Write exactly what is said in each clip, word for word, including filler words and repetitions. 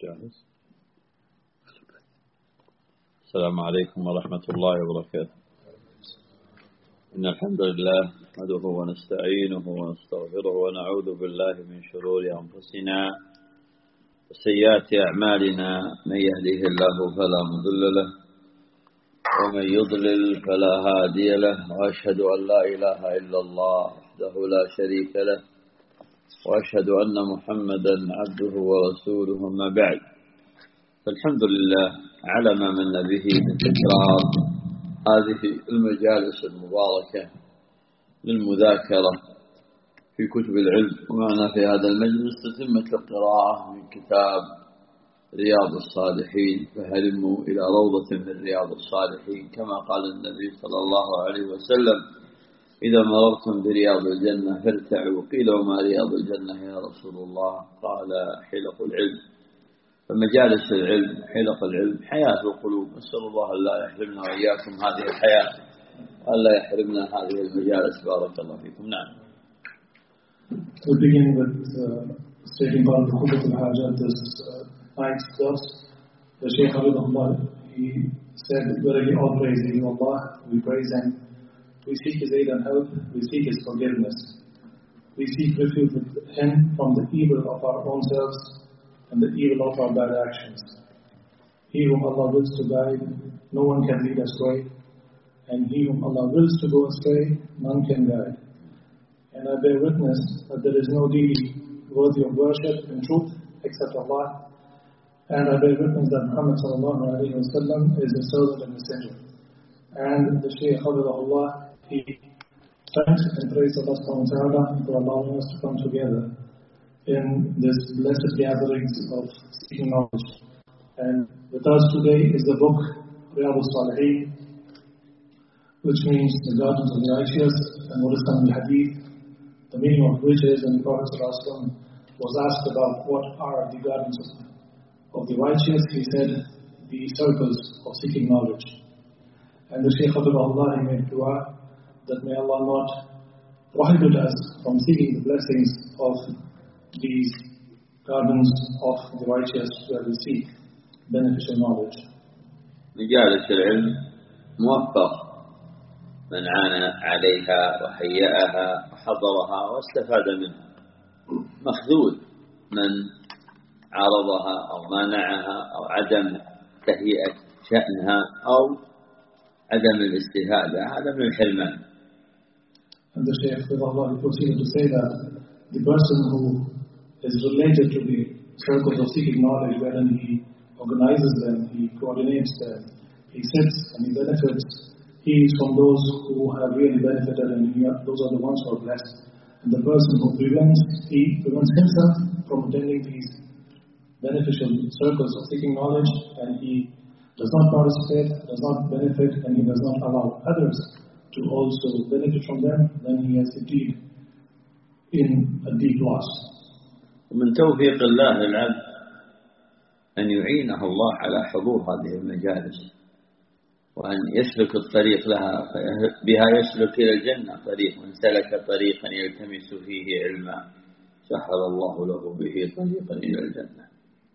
جاهز. السلام عليكم ورحمة الله وبركاته. إن الحمد لله نحمده ونستعينه ونستغفره ونعوذ بالله من شرور أنفسنا وسيئات أعمالنا. من يهده الله فلا مضل له ومن يضلل فلا هادي له، وأشهد أن لا إله إلا الله وحده لا شريك له، وأشهد أن محمدا عبده ورسوله. ما بعد، فالحمد لله على ما من به من تكرار هذه المجالس المباركة للمذاكرة في كتب العلم. ومعنا في هذا المجلس تتمة القراءة من كتاب رياض الصالحين، فهلموا إلى روضة من رياض الصالحين، كما قال النبي صلى الله عليه وسلم: إذا مررتم برياض الجنة فارتعوا. قيل: وما رياض الجنة يا رسول الله؟ قال: حلق العلم. فمجالس العلم، حلق العلم، حياة القلوب. نسأل الله أن لا يحرمنا وإياكم هذه الحياة، وأن لا يحرمنا هذه المجالس. بارك الله فيكم. نعم. To begin with uh, stating part of the Khutbah al-Hajat, this uh, night's verse, the Shaykh Abdullah, he said, "Verily all praise is to Allah, we praise Him, we seek His aid and help, we seek His forgiveness. We seek refuge with Him from the evil of our own selves and the evil of our bad actions. He whom Allah wills to guide, no one can lead astray, and He whom Allah wills to go astray, none can guide. And I bear witness that there is no deity worthy of worship in truth except Allah, and I bear witness that Muhammad sallallahu alayhi wa sallam is His servant and messenger." And the Shaykh Abdullah, he thanks and praised Allah subhanahu wa ta'ala for allowing us to come together in this blessed gatherings of seeking knowledge. And with us today is the book Riyadh al-Salihin, which means the gardens of the righteous, and what is the hadith, the meaning of which is, when the Prophet ﷺ was asked about what are the gardens of, of the righteous, he said, the circles of seeking knowledge. And the Shaykh Abdullah made dua that may Allah not prohibit us from seeking the blessings of these gardens of the righteous, where we seek beneficial knowledge. مجالس العلم موفق من عانى عليها وهيئها وحضرها واستفاد منها، مخذول من عارضها أو مانعها أو عدم تهيئة شأنها أو عدم الاستفادة. هذا من الحرمان. And the Shaykh Abdullah proceeded to say that the person who is related to the circles of seeking knowledge, wherein he organizes them, he coordinates them, he sits and he benefits, he is from those who have really benefited, and he, those are the ones who are blessed. And the person who prevents, he prevents himself from attending these beneficial circles of seeking knowledge, and he does not participate, does not benefit, and he does not allow others to also benefit from them, then he has indeed in a deep loss. ومن توفيق الله للعبد أن يعينه الله على حضور هذه المجالس، وأن يسلك الطريق لها، بها يسلك إلى الجنة طريق. من سلك طريقا يلتمس فيه علما سهل الله له به طريقا إلى الجنة.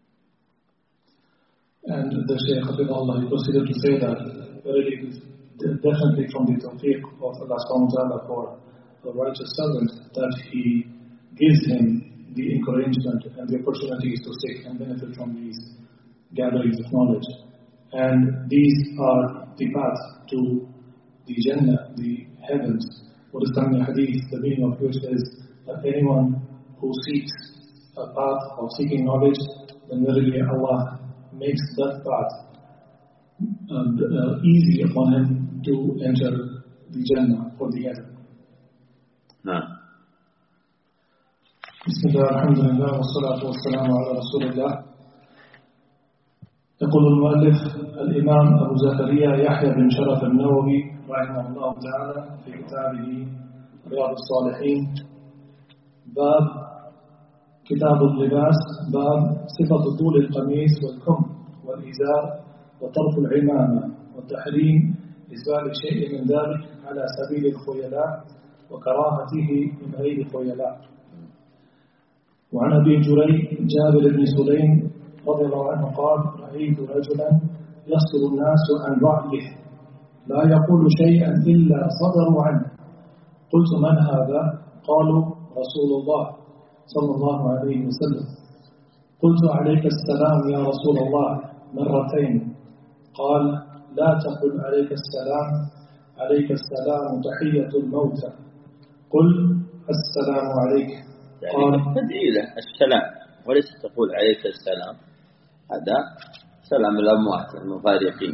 And the Shaykh Abdullah, he proceeded to say that really it is definitely from the tawfiq of Allah subhanahu wa ta'ala for a righteous servant that He gives him the encouragement and the opportunities to seek and benefit from these gatherings of knowledge. And these are the path to the Jannah, the heavens. What is coming in the hadith, the meaning of which is that anyone who seeks a path of seeking knowledge, then verily Allah makes that path uh, uh, easy upon him to enter the Jannah or the heaven. No. بسم الله الحمد لله والصلاة والسلام على رسول الله. يقول المؤلف الإمام أبو زكريا يحيى بن شرف النووي رحمه الله تعالى في كتابه رياض الصالحين، باب كتاب اللباس، باب صفة طول القميص والكم والإزار وطرف العمامة والتحريم إسبال شيء من ذلك على سبيل الخيلاء وكراهته من غير خيلاء. وعن أبي جريج جابر بن سليم رضي الله عنه قال رأيت رجلا يصدر الناس عن رأيه لا يقول شيئا إلا صدروا عنه قلت من هذا؟ قالوا رسول الله صلى الله عليه وسلم قلت عليك السلام يا رسول الله مرتين قال لا تقل عليك السلام عليك السلام تحية الموتى قل السلام عليك قال تدعي له السلام وليس تقول عليك السلام هذا سلام الأموات المفارقين.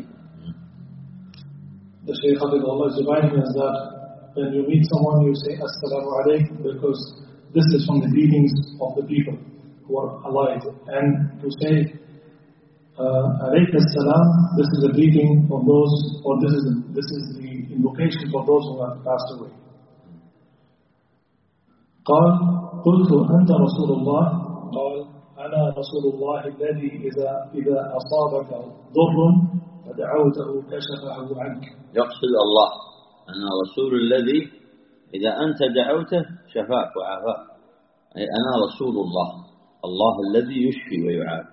The Shaykh Habibullah is reminding us that when you meet someone you say Assalamu alaikum because this is from the greetings of the people who are alive, and to say alayka uh, salam, this is a greeting for those, or this is this is the invocation for those who have passed away. قال قلت أنت رسول الله قال أنا رسول الله الذي إذا إذا أصابك ضر فدعوته كشفه عنك. يقصد الله أنا رسول الذي إذا أنت دعوته شفاك وعافاك، أي أنا رسول الله الله الذي يشفي ويعافي.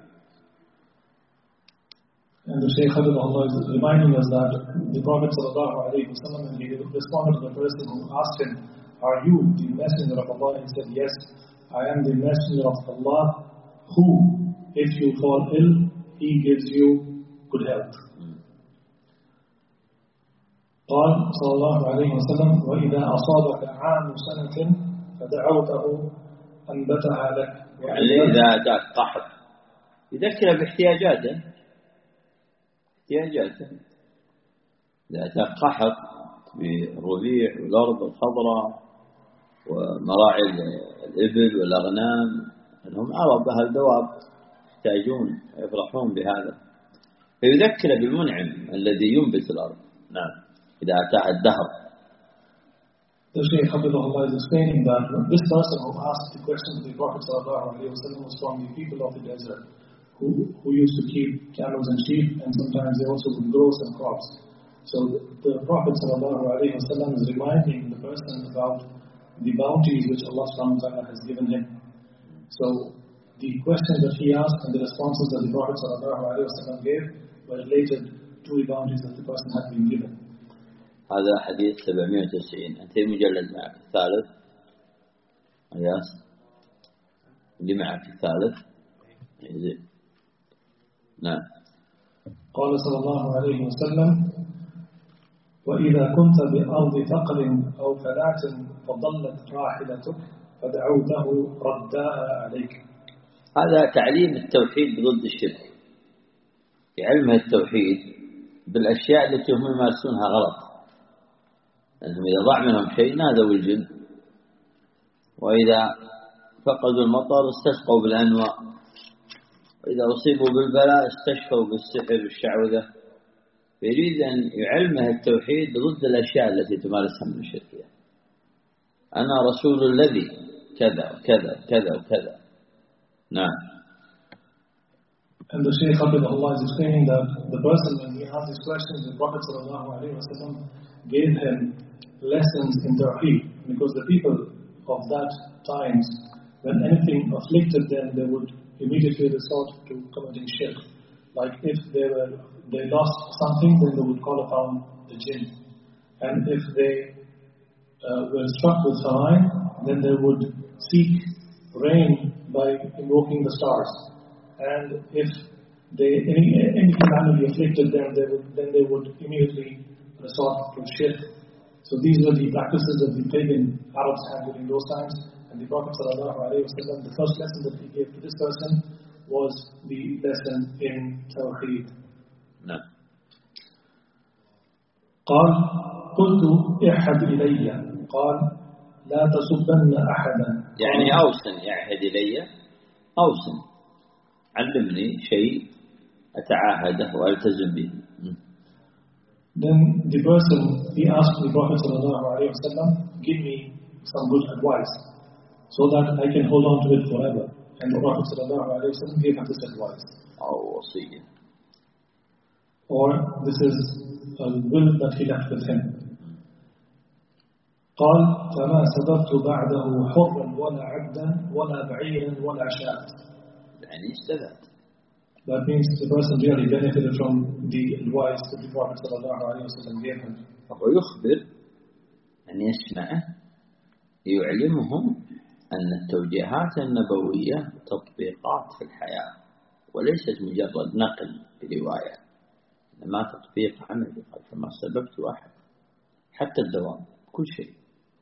And the Shaykh Habibullah is reminding us that the Prophet sallallahu alaihi wasallam, when he responded to the person who asked him, are you the messenger of Allah? He said, yes, I am the messenger of Allah who, if you fall ill, he gives you good health. قال صلى الله عليه وسلم وإذا أصابك عام سنة فدعوته أنبتها لك. يعني إذا أتاك قحط يذكر باحتياجاته احتياجاته إذا أتاك قحط بالربيع والأرض الخضراء ومراعي الإبل والأغنام أنهم عرب أهل دواب يحتاجون يفرحون بهذا فيذكر بالمنعم الذي ينبت الأرض. نعم إذا أتاه الدهر. The Shaykh Habibullah is explaining that this person who asked the question to the Prophet sallallahu alaihi wasallam was from the people of the desert who, who used to keep camels and sheep, and sometimes they also would grow some crops. So the Prophet sallallahu alaihi wasallam is reminding the person about the bounties which Allah subhanahu wa ta'ala has given him. So the questions that he asked and the responses that the Prophet sallallahu alaihi wasallam gave were related to the bounties that the person had been given. هذا حديث سبعمائة وتسعين. أنت مجلد معك الثالث أياس اللي معك الثالث زين. نعم. قال صلى الله عليه وسلم وإذا كنت بأرض ثقل أو فلاة فضلت راحلتك فدعوته رداها عليك. هذا تعليم التوحيد ضد الشرك، في علم التوحيد بالأشياء التي هم يمارسونها غلط، أنهم إذا ضاع منهم شيء نادوا الجن، وإذا فقدوا المطر استسقوا بالأنواء، وإذا أصيبوا بالبلاء استشفوا بالسحر والشعوذة. يريد أن يعلمه التوحيد ضد الأشياء التي تمارسها من الشركية. أنا رسول الذي كذا وكذا وكذا وكذا. نعم. And the Shaykh Habibullah is explaining that the person, when he asked these questions, the Prophet sallallahu alaihi wasallam gave him lessons in Tawheed, because the people of that times, when anything afflicted them, they would immediately resort to committing shirk. Like if they were they lost something, then they would call upon the jinn, and if they uh, were struck with famine, then they would seek rain by invoking the stars, and if they any any calamity afflicted them, they would then they would immediately resort to shirk. So these were the practices that the pagan Arabs had during those times, and the Prophet sallallahu alaihi wasallam, the first lesson that he gave to this person was the lesson in Tawheed. نعم. قال قلت احد إلي قال لا تسبن أحدا. يعني أوسن يعهد إلي أوسن علمني شيء أتعاهده وألتزم به. Then the person, he asked the Prophet sallallahu alaihi wasallam, give me some good advice so that I can hold on to it forever. And the Prophet sallallahu alaihi wasallam gave him this advice. أو وصية. Or this is a will that he left with him. قال فما سببت بعده حرا ولا عبدا ولا بعيرا ولا شاة. يعني استبعد That means the person really benefited from the advice that the Prophet ﷺ gave him. وهو يخبر أن يسمعه يعلمهم أن التوجيهات النبوية تطبيقات في الحياة وليست مجرد نقل برواية، إنما تطبيق عملي. فما سببت واحد حتى الدوام كل شيء.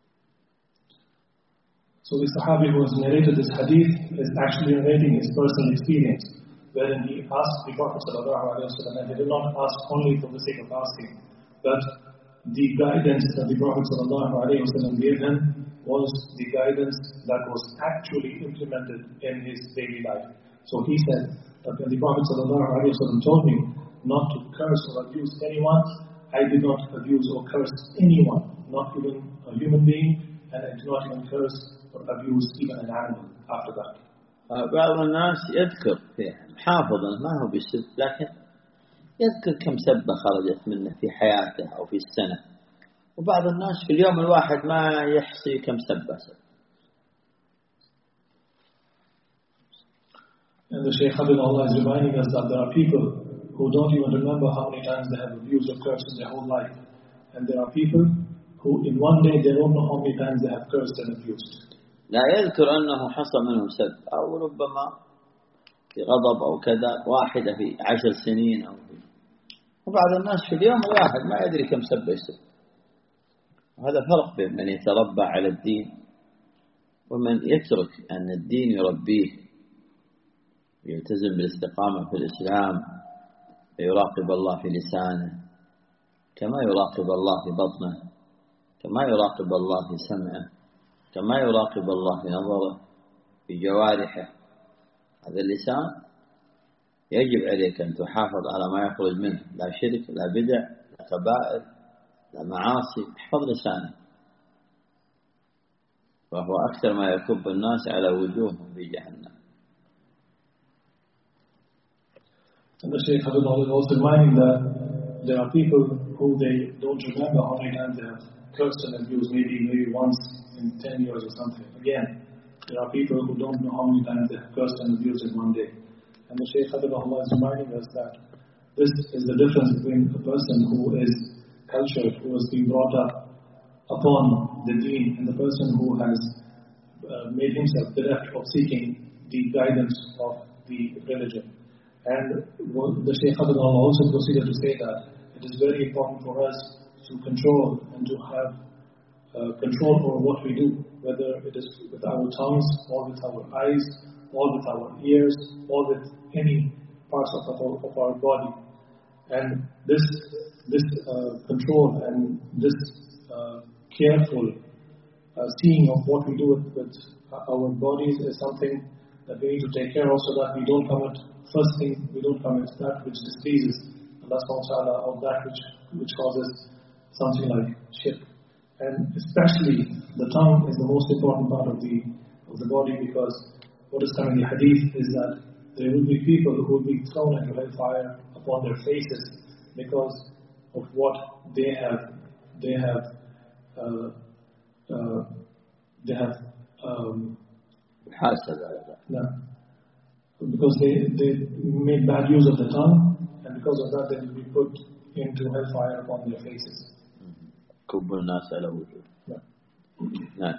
So the Sahabi who has narrated this hadith is actually narrating his personal experience, wherein he asked the Prophet ﷺ, and he did not ask only for the sake of asking, but the guidance that the Prophet ﷺ gave him was the guidance that was actually implemented in his daily life. So he said that when the Prophet ﷺ told me not to curse or abuse anyone, I did not abuse or curse anyone, not even a human being, and I did not even curse or abuse even an animal after that. بعض الناس يذكر فيه حافظا ما هو بسب، لكن يذكر كم سبة خرجت منه في حياته أو في السنة، وبعض الناس في اليوم الواحد ما يحصي كم سبة سب. And the Shaykh Allah is reminding us that there are people who don't even remember how many times they have abused or cursed in their whole life. And there are people who in one day they don't know how many times they have cursed and abused. لا يذكر أنه حصل منهم سب، أو ربما في غضب أو كذا واحدة في عشر سنين أو في. وبعض الناس في اليوم الواحد ما يدري كم سب يسب. وهذا فرق بين من يتربى على الدين ومن يترك أن الدين يربيه، يلتزم بالاستقامة في الإسلام، يراقب الله في لسانه كما يراقب الله في بطنه، كما يراقب الله في سمعه، كما يراقب الله في نظره، في جوارحه. هذا اللسان يجب عليك أن تحافظ على ما يخرج منه، لا شرك، لا بدع، لا كبائر، لا معاصي. احفظ لسانك، وهو أكثر ما يكب الناس على وجوههم في جهنم. And the Shaykh Habibullah is also reminding that there are people who they don't remember how many times they have cursed and abused, maybe maybe once in ten years or something. Again, there are people who don't know how many times they have cursed and abused in one day. And the Shaykh Habibullah is reminding us that this is the difference between a person who is cultured, who has been brought up upon the deen, and the person who has uh, made himself bereft of seeking the guidance of the religion. And the Shaykh Habibullah also proceeded to say that it is very important for us to control and to have uh, control over what we do, whether it is with our tongues, or with our eyes, or with our ears, or with any parts of our, of our body. And this this uh, control and this uh, careful uh, seeing of what we do with, with our bodies is something that we need to take care of, so that we don't commit, first thing, we don't commit that which displeases Allah subhanahu wa ta'ala, or that which, which causes something like shirk. And especially the tongue is the most important part of the of the body, because what is coming in the hadith is that there will be people who will be thrown into hellfire upon their faces because of what they have they have uh, uh, they have um, no, because they, they made bad use of the tongue, and because of that they will be put into hellfire upon their faces. كب الناس على وجوه. نعم.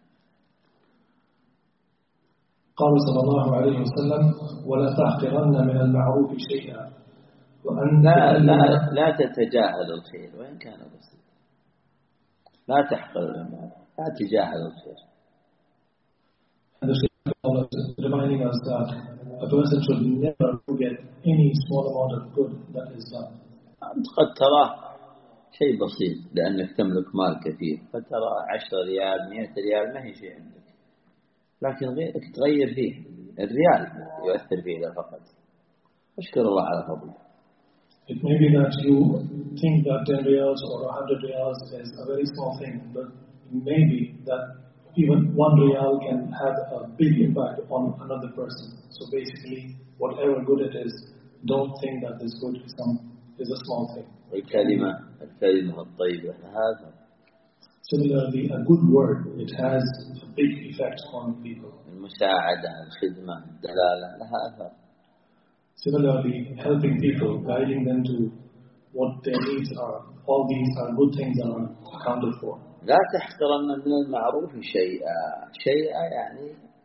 قال صلى الله عليه وسلم: ولا تحقرن من المعروف شيئا وأن لا لا لا تتجاهل الخير وإن كان بسيط. لا تحقر المعروف، لا تجاهل الخير. And the Shaykh is reminding us that a person should never forget any small amount of good that is done. أنت قد تراه شيء بسيط لأنك تملك مال كثير، فترى عشرة ريال مئة ريال ما هي شيء عندك، لكن غيرك تغير فيه. الريال يؤثر فيه إذا فقط. أشكر الله على فضله. It may be that you think that ten riyals or a hundred riyals is a very small thing, but maybe that even one riyal can have a big impact on another person. So basically, whatever good it is, don't think that this good is some is a small thing. الكلمة الكلمة الطيبة هذا. Similarly, a good word, it has a big effect on people. المساعدة، الخدمة، الدلالة لها أثر. Similarly, helping people, guiding them to what their needs are, all these are good things that are accounted for. لا تحقرن من المعروف شيئا شيئا يعني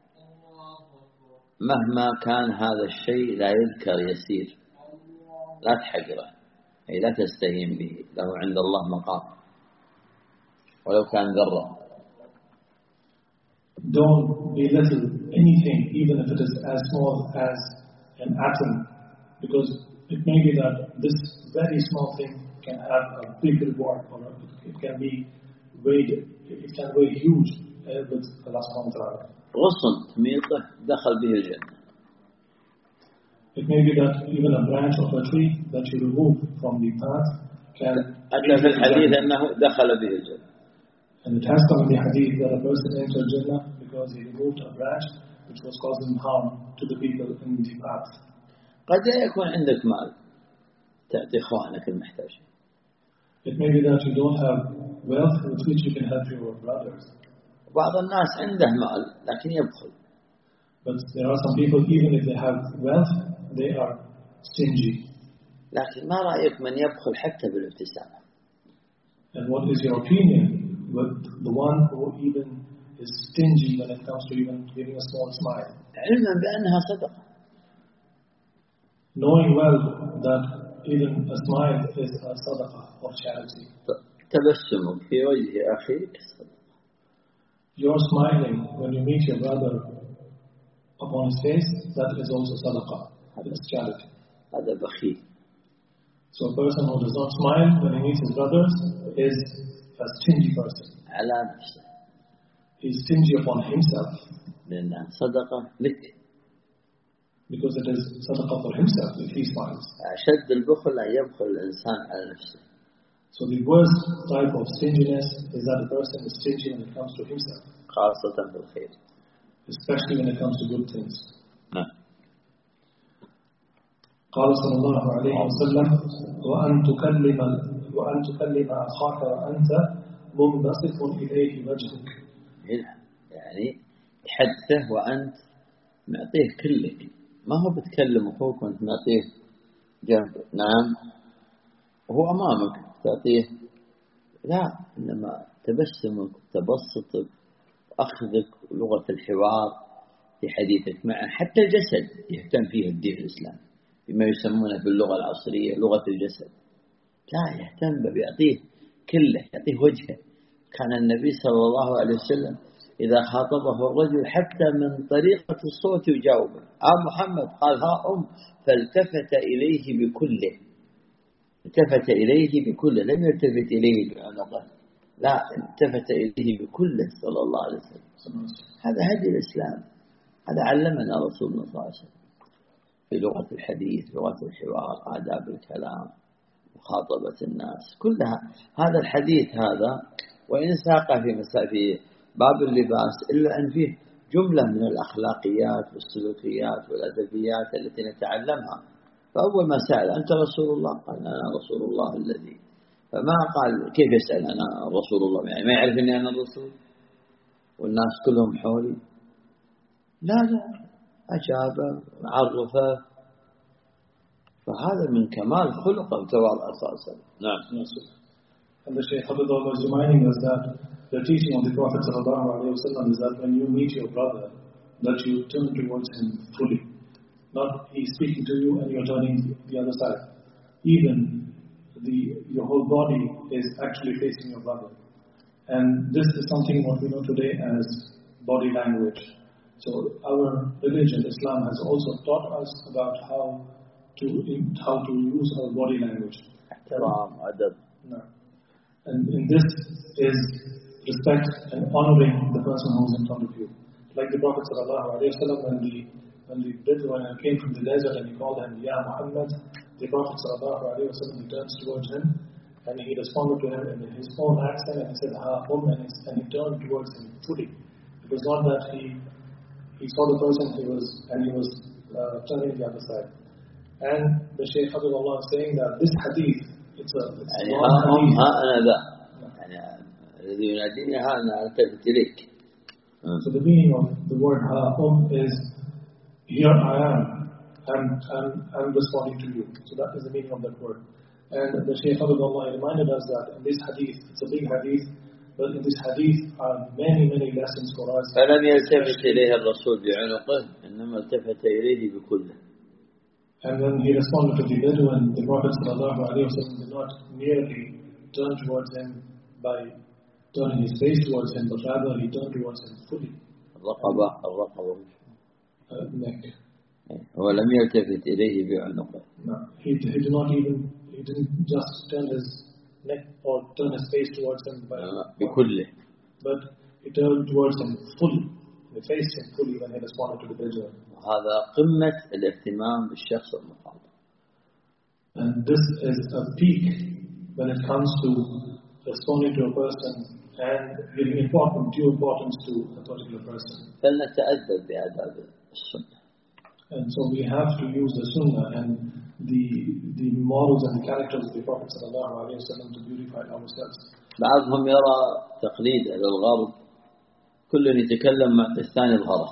مهما كان هذا الشيء لا يذكر يسير، لا تحقره، أي لا تستهين به، له عند الله مقام ولو كان ذرة. Don't belittle anything, even if it is as small as an atom, because it may be that this very small thing can have a big reward, or it can be weighed, it can weigh huge with Allah subhanahu wa ta'ala. غصن تميطه دخل به الجنة. It may be that even a branch of a tree that you remove from the path can. أتى في الحديث أنه دخل به الجنة. And it has come in the hadith that a person entered Jannah because he removed a branch which was causing harm to the people in the path. قد يكون عندك مال تعطي إخوانك المحتاجين. It may be that you don't have wealth with which you can help your brothers. بعض الناس عنده مال لكن يبخل. But there are some people, even if they have wealth, they are stingy. لكن ما رأيك من يبخل حتى بالابتسامة؟ And what is your opinion with the one who even is stingy when it comes to even giving a small smile? علما بأنها صدقة. Knowing well that even a smile is a sadaqah of charity. تبسمك في وجه أخيك صدقة. Your smiling when you meet your brother upon his face, that is also sadaqah. It's charity. هذا بخيل. So a person who does not smile when he meets his brothers is a stingy person. على نفسه. He is stingy upon himself. لأنها صدقة لك. Because it is sadaqah for himself if he smiles. أشد البخل أن يبخل الإنسان على نفسه. So the worst type of stinginess is that a person is stingy when it comes to himself. خاصة بالخير. Especially when it comes to good things. نعم. قال صلى الله عليه وسلم وأن تكلم وأن تكلم أخاك وأنت منبسط إليه وجهك. يعني تحدثه وأنت معطيه كلك، ما هو بتكلم أخوك وأنت معطيه جنب، نعم وهو أمامك تعطيه، لا، إنما تبسمك وتبسطك وأخذك ولغة الحوار في حديثك معه. حتى الجسد يهتم فيه الدين الإسلامي بما يسمونه باللغة العصرية لغة الجسد، لا يهتم بيعطيه كله، يعطيه وجهه. كان النبي صلى الله عليه وسلم إذا خاطبه الرجل حتى من طريقة الصوت يجاوبه، آه محمد، قال ها أم، فالتفت إليه بكله، التفت إليه بكله، لم يلتفت إليه بعنقه، لا، التفت إليه بكله صلى الله عليه وسلم. هذا هدي الإسلام، هذا علمنا رسول الله صلى الله عليه وسلم في لغة الحديث، لغة الحوار، آداب الكلام، مخاطبة الناس، كلها. هذا الحديث هذا وإن ساق في في باب اللباس إلا أن فيه جملة من الأخلاقيات والسلوكيات والأدبيات التي نتعلمها. فأول ما سأل أنت رسول الله؟ قال أنا رسول الله الذي، فما قال كيف يسأل أنا رسول الله، يعني ما يعرف أني أنا الرسول والناس كلهم حولي، لا لا، أجاب عرفه. فهذا من كمال خلقه وتواضعه صلى الله عليه وسلم. نعم. And the Shaykh Habibullah was reminding us that the teaching of the Prophet sallallahu alaihi wasallam is that when you meet your brother, that you turn towards him fully. Not he's speaking to you and you're turning the other side. Even the your whole body is actually facing your brother. And this is something what we know today as body language. So our religion, Islam, has also taught us about how to how to use our body language. احترام أدب. No. And in this is respect and honoring the person who is in front of you. Like the Prophet sallallahu alaihi wasallam, when the when the Bedouin came from the desert and he called him Ya Muhammad, the Prophet sallallahu alaihi wasallam, he turns towards him and he responded to him in his own accent and he said Ha Um, and he, and he turned towards him fully. It was not that he he saw the person he was and he was uh, turning the other side. And the Shaykh Habibullah is saying that this hadith, it's a it's يعني a ها hadith. ها أنا ذا، يعني الذي يناديني ها أنا ألتفت إليك. So the meaning of the word Ha Um is here I am, I'm, I'm, I'm responding to you. So that is the meaning of that word. And the Shaykh Abdullah reminded us that in this hadith, it's a big hadith, but in this hadith are many, many lessons for us. فلم يلتفت إليه الرسول بعنقه إنما التفت إليه بكله. And when he responded to the Bedouin, the Prophet sallallahu alaihi wasallam did not merely turn towards him by turning his face towards him, but rather he turned towards him fully. الرقبة الرقبة uh, neck. هو لم يلتفت إليه بعنقه. No, he, he did not even he didn't just turn his neck or turn his face towards him, but, بكله. but he turned towards him fully. He faced him fully when he responded to the Bedouin. وهذا قمة الاهتمام بالشخص المخاطب. And this is a peak when it comes to responding to a person and giving important, due importance to a particular person. فلنتأدب بآداب السنة. And so we have to use the Sunnah and the the morals and the characters of the Prophet sallallahu alaihi wasallam to beautify ourselves. بعضهم يرى تقليد إلى الغرب كل يتكلم معطي الثاني ظهره.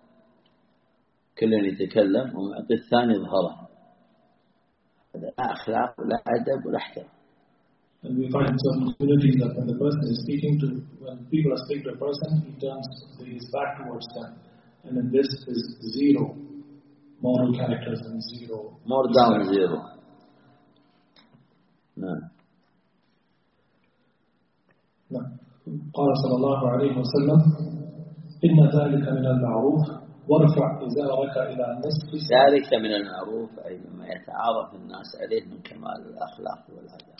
كل يتكلم ومعطي الثاني ظهره. هذا لا أخلاق ولا أدب ولا احترام. And we find in certain communities that when the person is speaking to, when people are speaking to a person, he turns his back towards them. And then this is zero moral characters and zero. More down zero. No. No. قال صلى الله عليه وسلم إن ذلك من المعروف وارفع إزارك إلى نصف ذلك من المعروف أي ما يتعارف الناس عليه من كمال الأخلاق والآداب.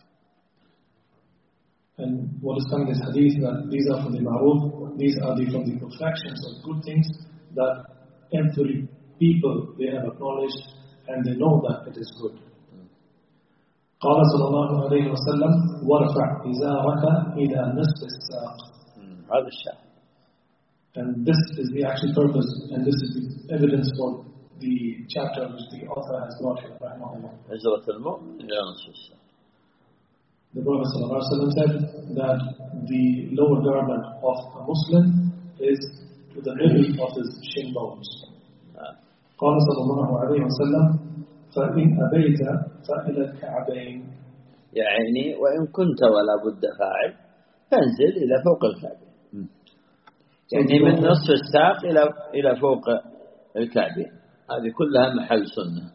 And what is coming in this hadith that these are from the ma'ruf, these are the, from the perfections of good things that every people they have acknowledged and they know that it is good. قال صلى الله عليه وسلم وارفع إزارك إلى نصف الساق. هذا الشاهد. And this is the actual purpose and this is the evidence for the chapter which the author has brought here. هجرة المؤمن إلى نصف الساق. The Prophet ﷺ said that the lower garment of a Muslim is to the middle of his shin bones. قال صلى الله عليه وسلم فإن أبيت فإلى الكعبين. يعني وإن كنت ولا بد فاعل فانزل إلى فوق الكعبين. يعني من نصف الساق إلى إلى فوق الكعبين. هذه كلها محل سنة.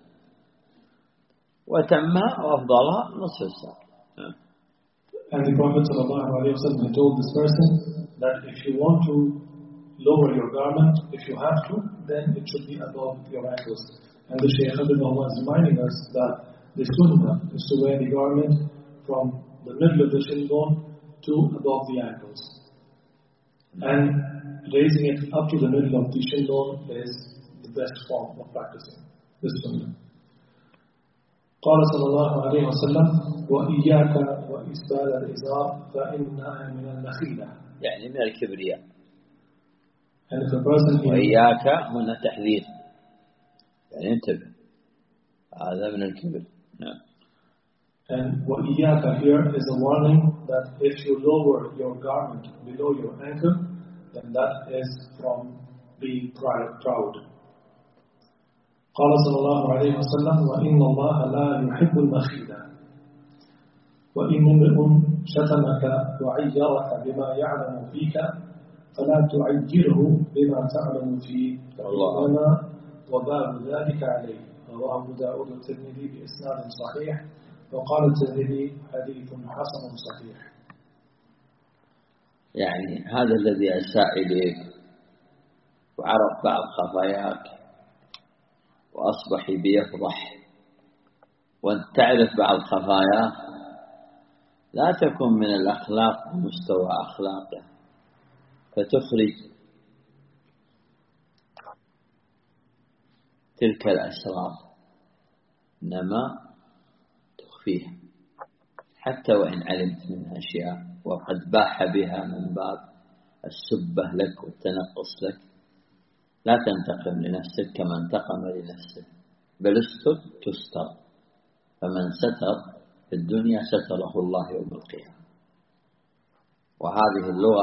وتمها وأفضلها نصف الساق. And the Prophet ﷺ told this person that if you want to lower your garment, if you have to, then it should be above your ankles. And the Shaykh Abdullah was reminding us that the sunnah is to wear the garment from the middle of the shin bone to above the ankles. And raising it up to the middle of the shin bone is the best form of practicing this sunnah. قال صلى الله عليه وسلم وإياك وإسبال الإزار فإنها من النخيلة. يعني من الكبرياء. And if a person وإياك هنا تحذير. يعني انتبه. هذا من الكبر. نعم. And وإياك here is a warning that if you lower your garment below your ankle, then that is from being proud. قال صلى الله عليه وسلم وإن الله لا يحب المخيلة وإن امرئ شتمك وعيرك بما يعلم فيك فلا تعيره بما تعلم فيه فإنما وبال ذلك عليه. رواه أبو داود والترمذي بإسناد صحيح وقال الترمذي حديث حسن صحيح. يعني هذا الذي أساء إليك وعرف بعض خفاياك وأصبح بيفضح وأنت تعرف بعض خفاياه لا تكن من الأخلاق بمستوى أخلاقه فتخرج تلك الأسرار إنما تخفيها حتى وإن علمت منها أشياء وقد باح بها من باب السبة لك والتنقص لك لا تنتقم لنفسك كما انتقم لنفسه بل استر تستر فمن ستر في الدنيا ستره الله يوم القيامة. وهذه اللغة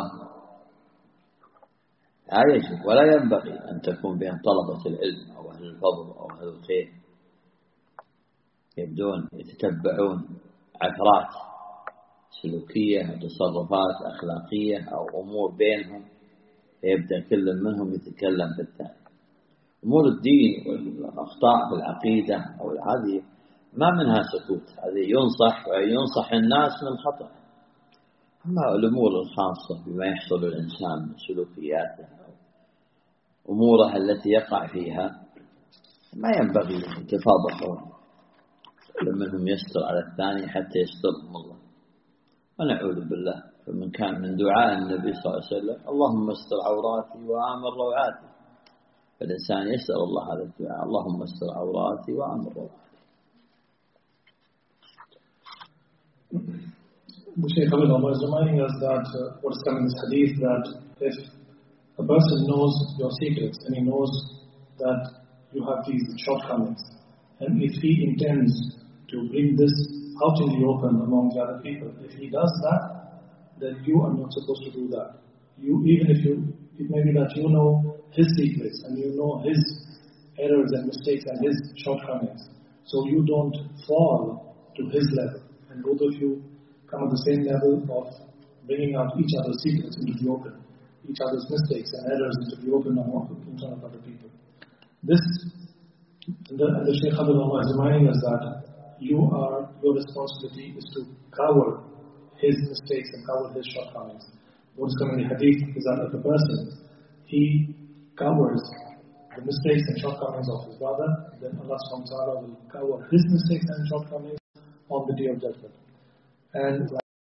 لا يجب ولا ينبغي أن تكون بين طلبة العلم أو أهل الفضل أو أهل الخير يبدون يتتبعون عثرات سلوكية أو تصرفات أخلاقية أو أمور بينهم، فيبدأ كل منهم يتكلم بالثاني. أمور الدين والأخطاء في العقيدة أو هذه ما منها سكوت، هذه ينصح وينصح الناس من الخطأ. أما الأمور الخاصة بما يحصل الإنسان من سلوكياته أو أموره التي يقع فيها ما ينبغي يتفاضحون، كل منهم يستر على الثاني حتى يسترهم الله، ونعوذ بالله. فمن كان من دعاء النبي صلى الله عليه وسلم اللهم استر عوراتي وآمن روعاتي، فالإنسان يسأل الله هذا الدعاء، اللهم استر عوراتي وآمن روعاتي. The Shaykh Abdullah is reminding us that uh, what is coming in this hadith, that if a person knows your secrets and he knows that you have these shortcomings, and if he intends to bring this out in the open among the other people, if he does that, then you are not supposed to do that. You, even if you, it may be that you know his secrets and you know his errors and mistakes and his shortcomings, so you don't fall to his level, and both of you come at the same level of bringing out each other's secrets into the open, each other's mistakes and errors into the open in front of other people. This, the, the Shaykh Abdullah is reminding us that you are, your responsibility is to cover his mistakes and cover his shortcomings. What is coming in the hadith is that if a person, he covers the mistakes and shortcomings of his brother, then Allah subhanahu wa ta'ala will cover his mistakes and shortcomings on the day of judgment. And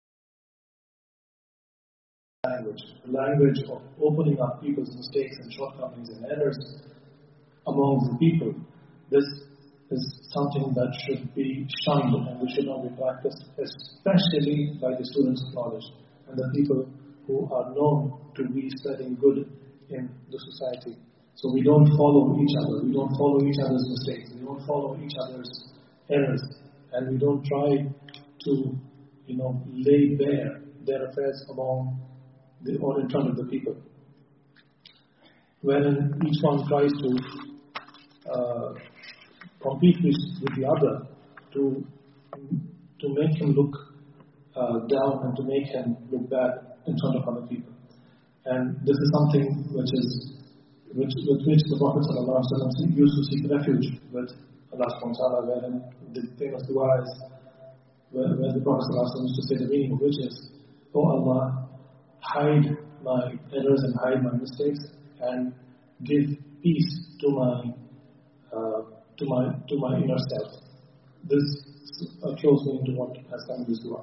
language, the language of opening up people's mistakes and shortcomings and errors among the people, this is something that should be shunned and which should not be practiced, especially by the students of knowledge and the people who are known to be spreading good in the society. So we don't follow each other, we don't follow each other's mistakes, we don't follow each other's errors, and we don't try to, you know, lay bare their affairs among the, or in front of the people. Wherein each one tries to uh, compete with, with the other to to make him look uh, down and to make him look bad in front of other people. And this is something which is which with which the Prophet ﷺ used to seek refuge with Allah subhanahu wa ta'ala, wherein the famous dua is where, where the Prophet ﷺ used to say, the meaning of which is, "Oh Allah, hide my errors and hide my mistakes and give peace to my uh, to my to my inner self." This is a close meaning to what has come in this dua.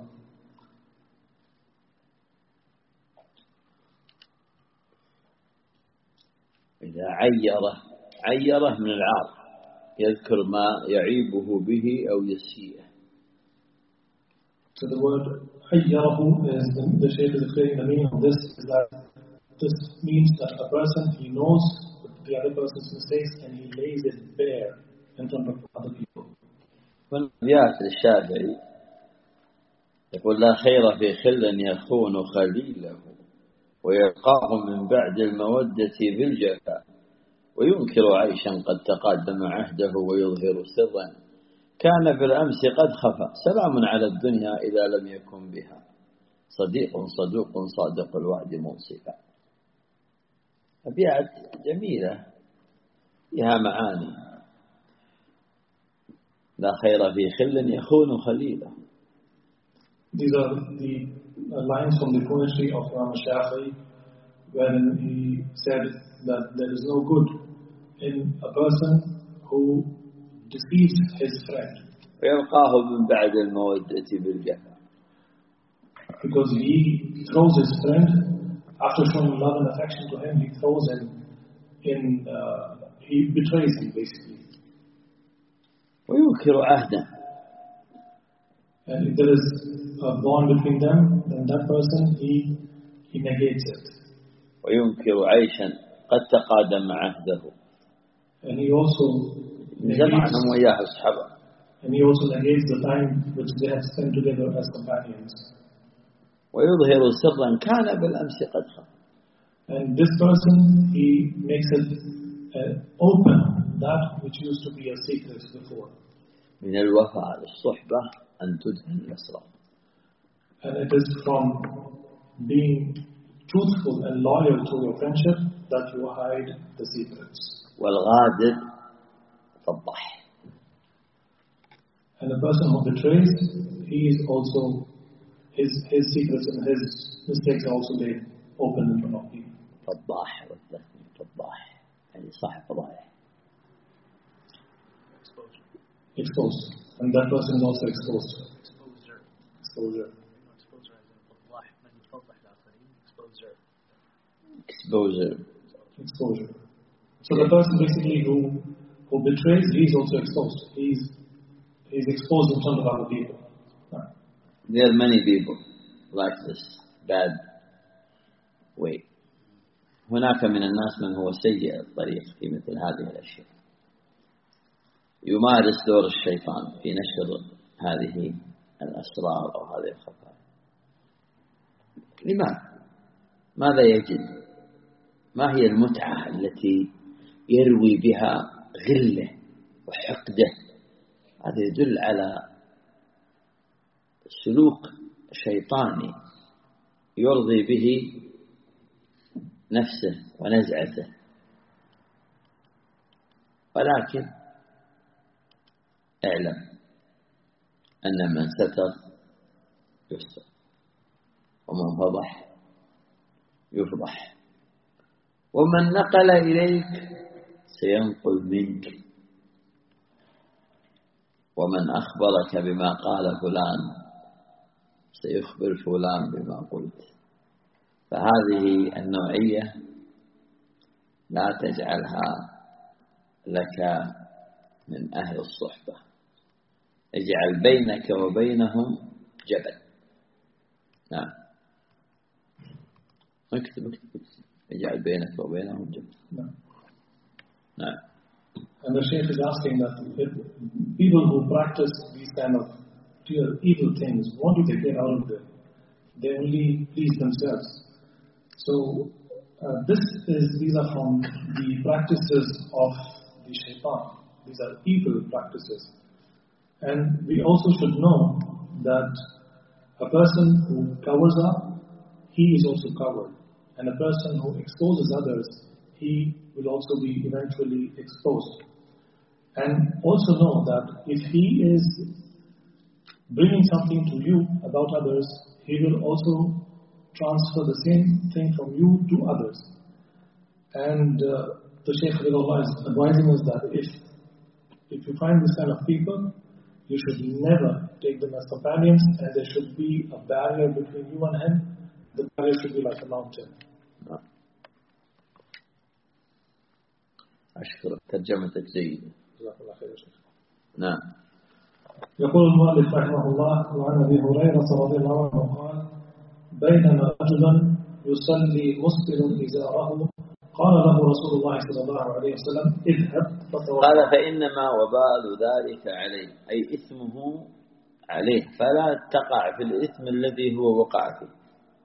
إذا عيره عيره من العار، يذكر ما يعيبه به أو يسيئه. So the word عيره is, the, the Shaykh is explaining the meaning of this is that this means that a person, he knows the other person's mistakes and he lays it bare in front of other people. من أبيات الشافعي يقول: لا خير في خل يخون خليله ويلقاه من بعد المودة بالجفاء وينكر عيشا قد تقدم عهده ويظهر سرا كان في الأمس قد خفى سلام على الدنيا إذا لم يكن بها صديق صدوق صادق الوعد منصفا. أبيات جميلة فيها معاني. لا خير في خل يخون خليله. These are the lines from the poetry of Imam Shafi'i, wherein he said that there is no good in a person who deceives his friend. ويلقاه من بعد المودة بالجفاء. Because he throws his friend, after showing love and affection to him, he throws him in, uh, he betrays him basically. وينكر عهده. And if there is a bond between them, then that person, he, he negates it. وينكر عيشا قد تقادم عهده. And he also negates, and he also negates the time which they have spent together as companions. ويظهر سرا كان بالأمس قد خفى. And this person, he makes it uh, open, that which used to be a secret before. من الوفاء للصحبة أن تدهن الأسرار. And it is from being truthful and loyal to your friendship that you hide the secrets. والغادر فضح. And the person who betrays, he is also, his, his secrets and his mistakes are also laid open in front of people. فضاح والثاني فضاح يعني صاحب فضايح. Exposed. And that person is also exposed. Exposure. Exposure. Exposure is فضاح من يفضح الآخرين. Exposure. Exposure. Exposure. So the person basically who who betrays, he is also exposed. He's he's exposed in front of other people. There are many people like this bad way. هناك من الناس من هو سيء الطريق في مثل هذه الأشياء. يمارس دور الشيطان في نشر هذه الأسرار أو هذه الخفايا. لماذا؟ ماذا يجد؟ ما هي المتعة التي يروي بها غله وحقده؟ هذا يدل على سلوك شيطاني يرضي به نفسه ونزعته. ولكن اعلم أن من ستر يستر ومن فضح يفضح ومن نقل إليك سينقل منك ومن أخبرك بما قال فلان سيخبر فلان بما قلت. فهذه النوعية لا تجعلها لك من أهل الصحبة. اجعل بينك وبينهم جبل. نعم اكتب اكتب اجعل بينك وبينهم جبل. نعم. نعم. And the Shaykh is asking that if people who practice these kind of evil things, what do they get out of them? They only please themselves. So uh, this is these are from the practices of the shaitan. These are evil practices. And we also should know that a person who covers up, he is also covered. And a person who exposes others, he will also be eventually exposed. And also know that if he is bringing something to you about others, he will also transfer the same thing from you to others. And uh, the Shaykh Abdullah is advising us that if if you find this kind of people, you should never take them as companions, and there should be a barrier between you and him. The barrier should be like a mountain. أشكرك ترجمتك جيدة. جزاك الله خير يا شيخ. نعم. يقول المؤلف رحمه الله: وعن أبي هريرة رضي الله عنه قال: بينما رجل يصلي مسبل إزاره قال له رسول الله صلى الله عليه وسلم: اذهب فتوضأ. قال: فإنما وبال ذلك عليه، أي إثمه عليه، فلا تقع في الإثم الذي هو وقع فيه.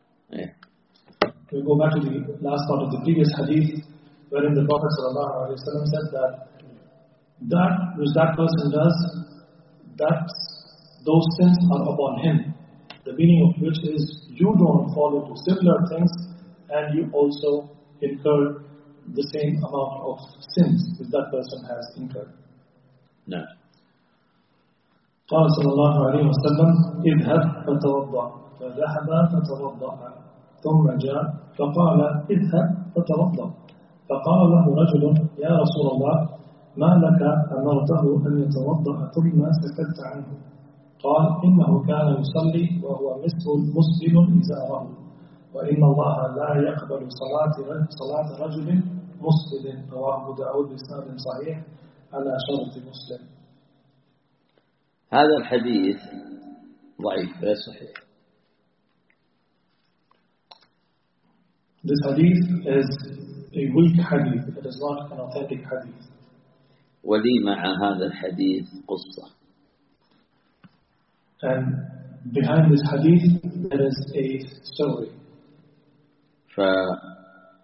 We go back to the last part of the previous hadith, wherein the Prophet sallallahu alaihi wasallam said that that which that person does, that those sins are upon him. The meaning of which is you don't fall into similar things, and you also incur the same amount of sins that that person has incurred. No. قال صلى الله عليه وسلم: اذهب فتوضأ. فذهب فتوضأ ثم جاء فقال: اذهب فتوضأ. فقال له رجل: يا رسول الله، ما لك أمرته أن يتوضأ ثم سكت عنه؟ قال: إنه كان يصلي وهو مسبل إزاره، وإن الله لا يقبل صلاة صلاة رجل مسبل. رواه أبو داود بإسناد صحيح على شرط مسلم. هذا الحديث ضعيف غير صحيح. This hadith is a weak hadith. It is not an authentic hadith. ولي مع هذا الحديث قصة. And behind this hadith there is a story.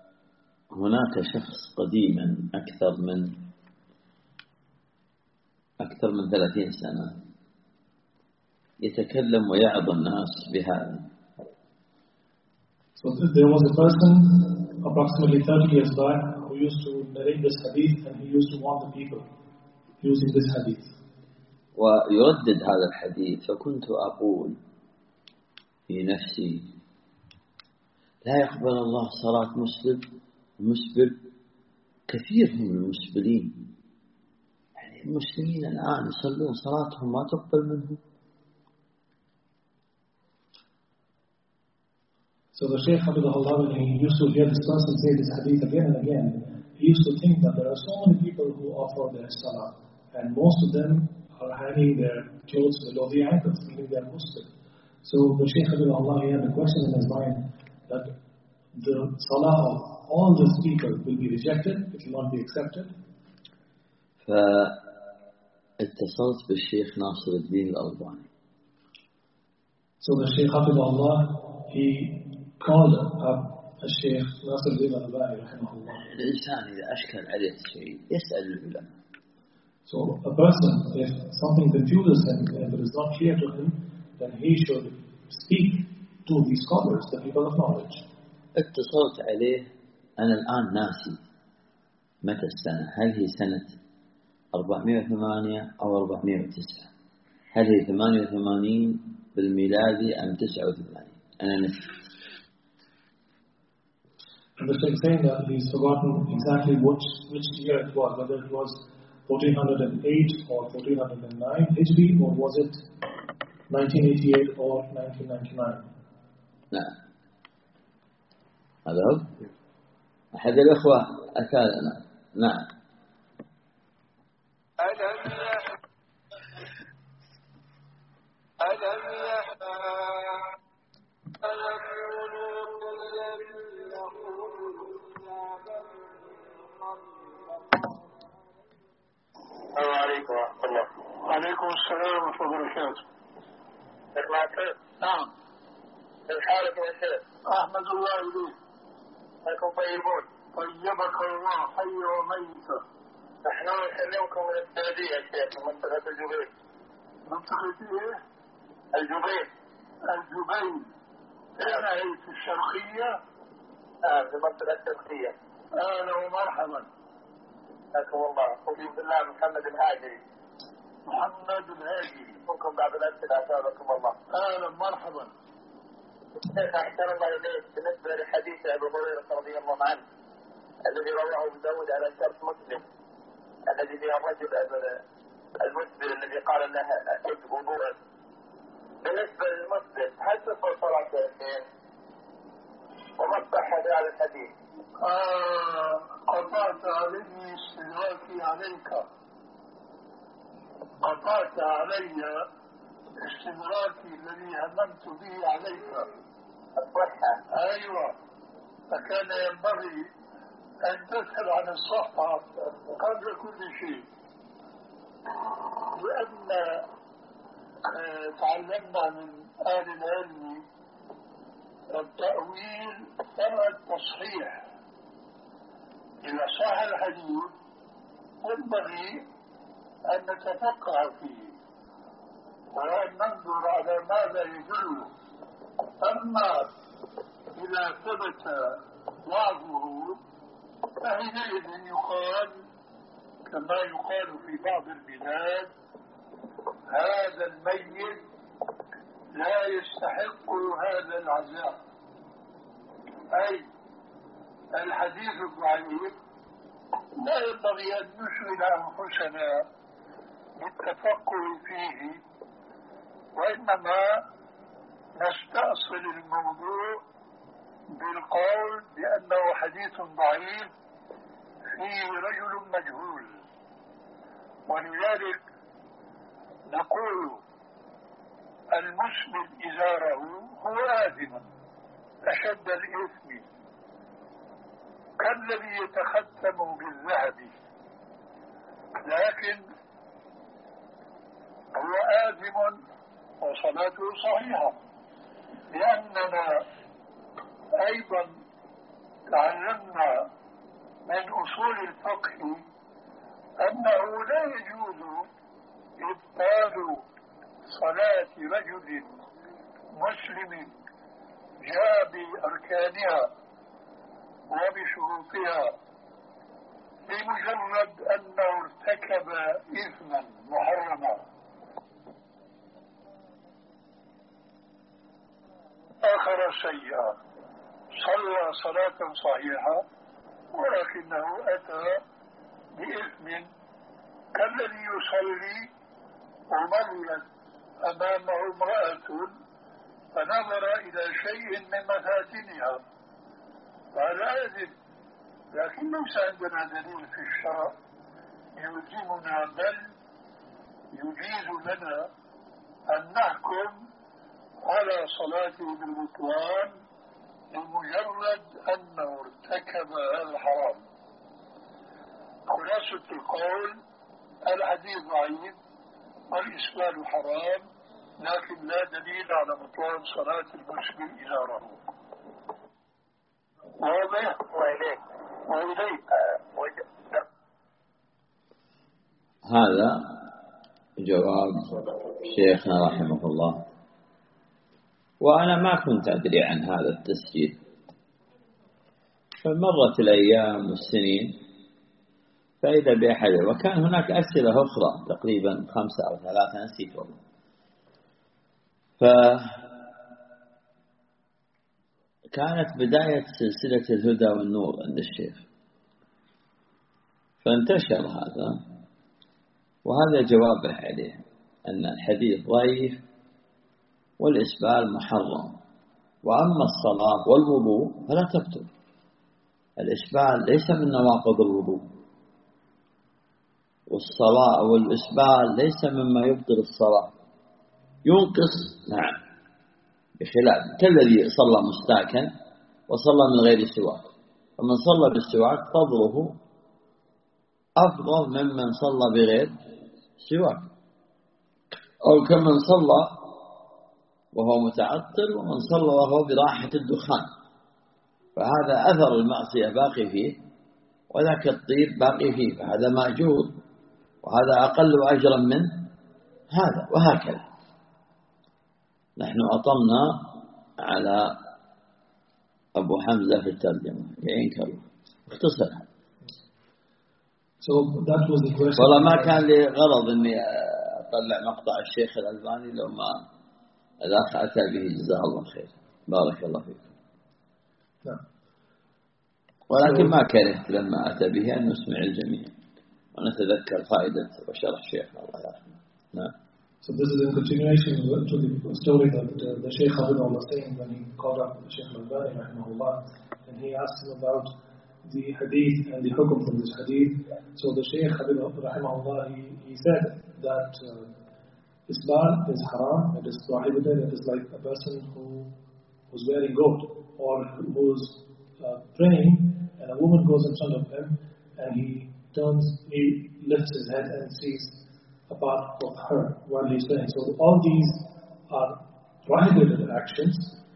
فهناك شخص قديما أكثر من أكثر من ثلاثين سنة يتكلم ويعظ الناس بهذا. So there was a person approximately thirty years back who used to narrate this hadith, and he used to warn the people using this hadith. ويردد هذا الحديث. فكنت أقول في نفسي لا يقبل الله صلاة مسلم مسبل. كثير من المسبلين، يعني المسلمين الآن يصلون صلاتهم ما تقبل منهم. So the Shaykh Hafidhahullah, when he used to hear this person say this hadith again and again, he used to think that there are so many people who offer their salah, and most of them are hanging their clothes below the ankles, meaning they are Muslim. So the Shaykh Hafidhahullah, he had a question in his mind that the salah of all these people will be rejected, it will not be accepted. فاتصلت بالشيخ ناصر الدين الألباني. So the Shaykh Hafidhahullah, he called up الشيخ ناصر الدين الألباني رحمه الله. الإنسان إذا أشكل عليه شيء يسأل العلماء. So a person, if something confuses him, if it is not clear to him, then he should speak to the scholars, the people of knowledge. اتصلت عليه. أنا الآن ناسي متى السنة، هل هي سنة أربعمائة وثمانية أو أربعمائة وتسعة؟ هل هي ثمانية وثمانين بالميلادي أم تسعة وثمانين؟ أنا نسيت. And the Shaykh saying that he's forgotten exactly which which year it was, whether it was fourteen oh eight or fourteen oh nine Hijri, or was it nineteen eighty-eight or nineteen ninety-nine. نعم. هذا هو. أحد الأخوة أكادنا. نعم. ألم ألم السلام عليكم ورحمة الله. وعليكم السلام ورحمة الله وبركاته. نعم. كيف حالك يا شيخ؟ أحمد الله إليك. أنكم طيبون. طيبك الله حي وميت. نحن نكلمكم من السعودية يا شيخ، من منطقة الجبيل. منطقة إيه؟ الجبيل. الجبيل. أنا هي في الشرقية. نعم في المنطقة الشرقية. أهلا ومرحبا. حياكم الله. قولي بالله محمد الهاجري. محمد الهاجري. ممكن بعد الأسئلة أسألكم الله. أهلا مرحبا. الشيخ أحسن الله إليك، بالنسبة لحديث أبي هريرة رضي الله عنه الذي رواه ابن داود على شرط مسلم، الذي فيه الرجل المسبل الذي قال أنها أجد وضوءا. بالنسبة للمسبل هل تصل صلاة يا شيخ؟ وما الصحة هذا الحديث؟ قطعت علي استدراكي عليك. قطعت علي استدراكي الذي هممت به عليك. الصحة. أيوة. فكان ينبغي أن تسأل عن الصحة قبل كل شيء، لأن تعلمنا من أهل العلم التأويل ثم التصحيح. إذا صح الحديث ينبغي أن نتفقه فيه وأن ننظر على ماذا يدل. أما إذا ثبت ضعفه فحينئذ يقال كما يقال في بعض البلاد هذا الميت لا يستحق هذا العزاء، أي الحديث الضعيف لا ينبغي أن نشغل أنفسنا بالتفقه فيه، وإنما نستأصل الموضوع بالقول بأنه حديث ضعيف فيه رجل مجهول. ولذلك نقول المسبل إزاره هو آثم أشد الإثم كالذي يتختم بالذهب، لكن هو آثم وصلاته صحيحة، لأننا أيضا تعلمنا من أصول الفقه أنه لا يجوز إبطال صلاة رجل مسلم جاء بأركانها وبشروطها لمجرد أنه ارتكب إثما محرما. آخر سيئة صلى صلاة صحيحة ولكنه أتى بإثم كالذي يصلي ومرت أمامه امرأة فنظر إلى شيء من مفاتنها فلا يجب، لكن ليس عندنا دليل في الشرع يلزمنا بل يجيز لنا أن نحكم على صلاته بالبطلان لمجرد أنه ارتكب هذا الحرام. خلاصة القول الحديث ضعيف والإسلام حرام، لكن لا دليل على بطلان صلاة المسلم إزاره. واضح؟ وإليك وإليك هذا جواب شيخنا رحمه الله. وأنا ما كنت أدري عن هذا التسجيل، فمرت الأيام والسنين فإذا بأحد، وكان هناك أسئلة أخرى تقريبا خمسة أو ثلاثة نسيت والله. فكانت بداية سلسلة الهدى والنور عند الشيخ، فانتشر هذا، وهذا جوابه عليه أن الحديث ضعيف والإسبال محرم، وأما الصلاة والوضوء فلا تبطل. الإسبال ليس من نواقض الوضوء، والصلاة والإسبال ليس مما يبطل الصلاة، ينقص نعم، بخلاف كالذي صلى مستاكا وصلى من غير سواك، ومن صلى بالسواك فضله أفضل ممن صلى بغير سواك، أو كمن صلى وهو متعطل ومن صلى وهو براحة الدخان، فهذا أثر المعصية باقي فيه وذاك الطيب باقي فيه، فهذا مأجور وهذا أقل أجرا من هذا، وهكذا. نحن أطمنا على أبو حمزة في الترجمة ينكر اختصرها. So that was the question. والله ما كان لي غرض إني أطلع مقطع الشيخ الألباني، لو ما الأخ أتى به جزاه الله خير، بارك الله فيكم. نعم. ولكن ما كرهت لما أتى به أن نسمع الجميع ونتذكر فائدة وشرح الشيخ الله يرحمه. نعم. So this is in continuation to the story that uh, the Shaykh Habibullah was saying when he called up the Shaykh Al-Albani rahimahullah, and he asked him about the hadith and the hukum from this hadith. So the Shaykh Habibullah rahimahullah, he, he said that uh, Isbal is haram, it is prohibited, it is like a person who who's wearing goat or who's uh, praying and a woman goes in front of him and he turns, he lifts his head and sees a part of her while he's praying. So all these are prohibited actions.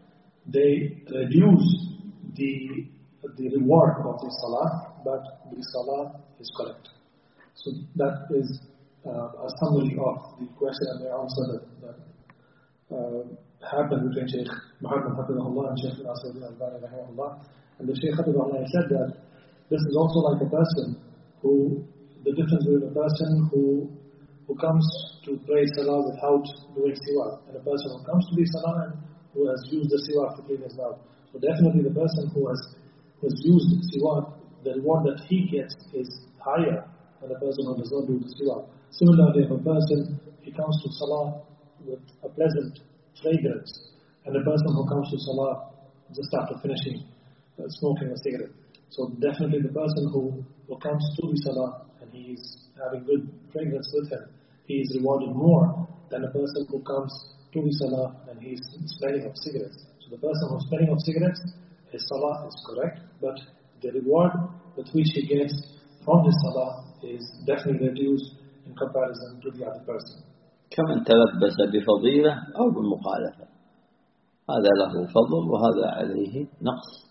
They reduce the the reward of the salah, but the salah is correct. So that is uh, a summary of the question and the answer that, that uh, happened between Shaykh Muhammad Hafidhullah and Shaykh Nasruddin Albani rahimahullah. And the Shaykh Hafidhullah said that this is also like a person who, the difference between a person who who comes to pray salah without doing siwak, and a person who comes to the salah and who has used the siwak to clean his mouth. So definitely the person who has, who has used siwak, the reward that he gets is higher than the person who does not do the siwak. Similarly, if a person, he comes to salah with a pleasant fragrance, and the person who comes to salah just after finishing uh, smoking a cigarette. So definitely the person who, who comes to the salah and he is having good fragrance with him, he is rewarded more than a person who comes to the salah and he is smelling of cigarettes. So the person who is smelling of cigarettes, his salah is correct, but the reward with which he gets from his salah is definitely reduced in comparison to the other person. كمن تلبس بفضيلة أو بمخالفة، هذا له فضل وهذا عليه نقص.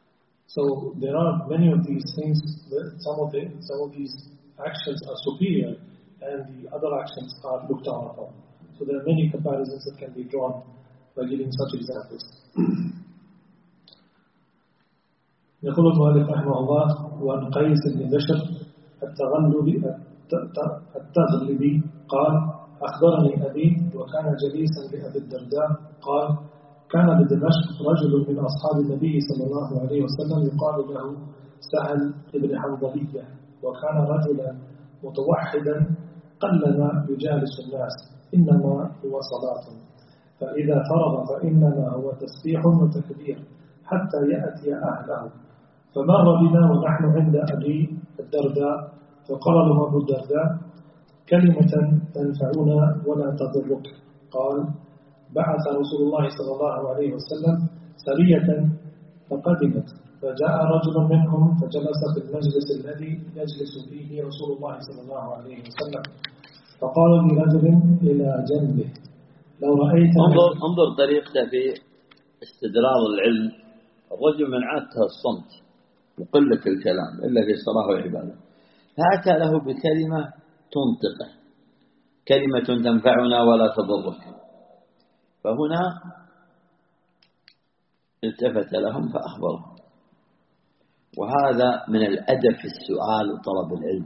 So there are many of these things, some of the, some of these actions are superior and the other actions are looked down upon. So there are many comparisons that can be drawn by giving such examples. يقول المؤلف رحمه الله: وعن قيس بن بشر التغلبي التغلبي قال: أخبرني أبي وكان جليسا لأبي الدرداء قال: كان بدمشق رجل من أصحاب النبي صلى الله عليه وسلم يقال له سهل بن حنظلية، وكان رجلا متوحدا قلما يجالس الناس، إنما هو صلاة، فإذا فرغ فإنما هو تسبيح وتكبير حتى يأتي أهله. فمر بنا ونحن عند أبي الدرداء فقال له أبو الدرداء: كلمة تنفعنا ولا تضرك. قال: بعث رسول الله صلى الله عليه وسلم سرية فقدمت، فجاء رجل منهم فجلس في المجلس الذي يجلس فيه رسول الله صلى الله عليه وسلم، فقال لرجل إلى جنبه: لو رأيت انظر انظر طريقته في استدراج العلم. الرجل من عادته الصمت وقلة الكلام إلا في الصلاة والعبادة، فأتى له بكلمة تنطقه، كلمة تنفعنا ولا تضرك. فهنا التفت لهم فأخبرهم. وهذا من الأدب في السؤال وطلب العلم.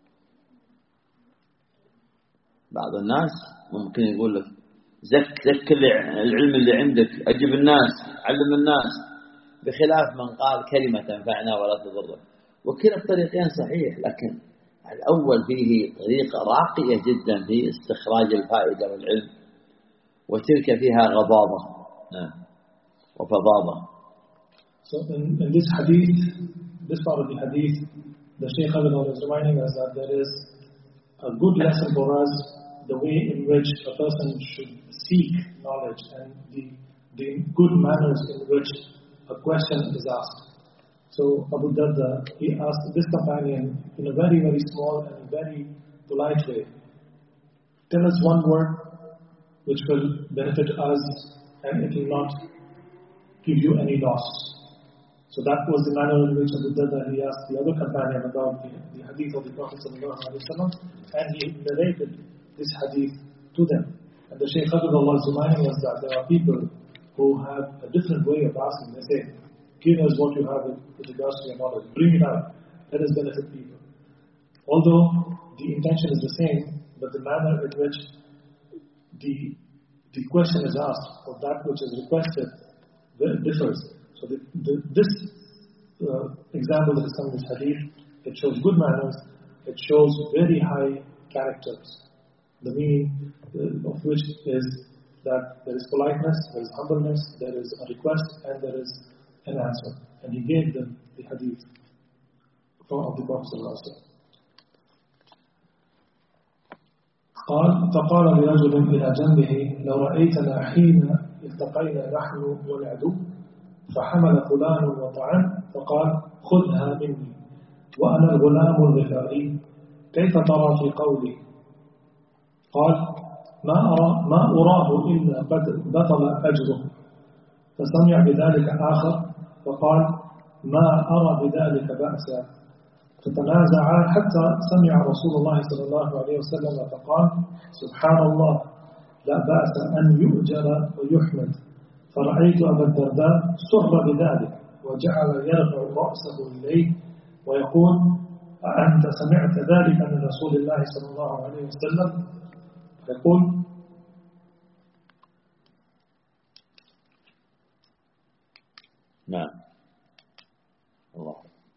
بعض الناس ممكن يقول لك: زك زك العلم اللي عندك، أجب الناس، علم الناس، بخلاف من قال كلمة تنفعنا ولا تضرك. وكلا الطريقين صحيح، لكن الأول فيه طريقة راقية جدا في استخراج الفائدة والعلم، وتلك فيها غضاضة وفضاضة. So in, in this hadith, this part of the hadith, the Shaykh is reminding us that there is a good lesson for us, the way in which a person should seek knowledge and the, the good manners in which a question is asked. So Abu Darda, he asked this companion in a very, very small and very polite way: tell us one word which will benefit us and it will not give you any loss. So that was the manner in which Abu Darda, he asked the other companion about the, the hadith of the Prophet ﷺ, and he narrated this hadith to them. And the Shaykh Hafidhullah is reminding us that there are people who have a different way of asking. They say, give us what you have with regards to your knowledge, bring it out, let us benefit people. Although the intention is the same, but the manner in which the, the question is asked, or that which is requested, differs. So the, the, this uh, example that is from this hadith, it shows good manners, it shows very high characters. The meaning uh, of which is that there is politeness, there is humbleness, there is a request, and there is an answer. And he gave them the hadith from the Prophet ﷺ. قال: فقال لرجل إلى جنبه: لو رأيتنا حين التقينا نحن والعدو فحمل فلان وطعن، فقال: خذها مني وأنا الغلام الغفاري، كيف ترى في قولي؟ قال: ما أرى ما أراه إلا قد بطل أجره. فسمع بذلك آخر فقال: ما أرى بذلك بأسا. فتنازعا حتى سمع رسول الله صلى الله عليه وسلم فقال: سبحان الله، لا بأس أن يؤجر ويحمد. فرأيت أبا الدرداء سر بذلك وجعل يرفع رأسه إليه ويقول: أأنت سمعت ذلك من رسول الله صلى الله عليه وسلم؟ يقول: نعم. الله.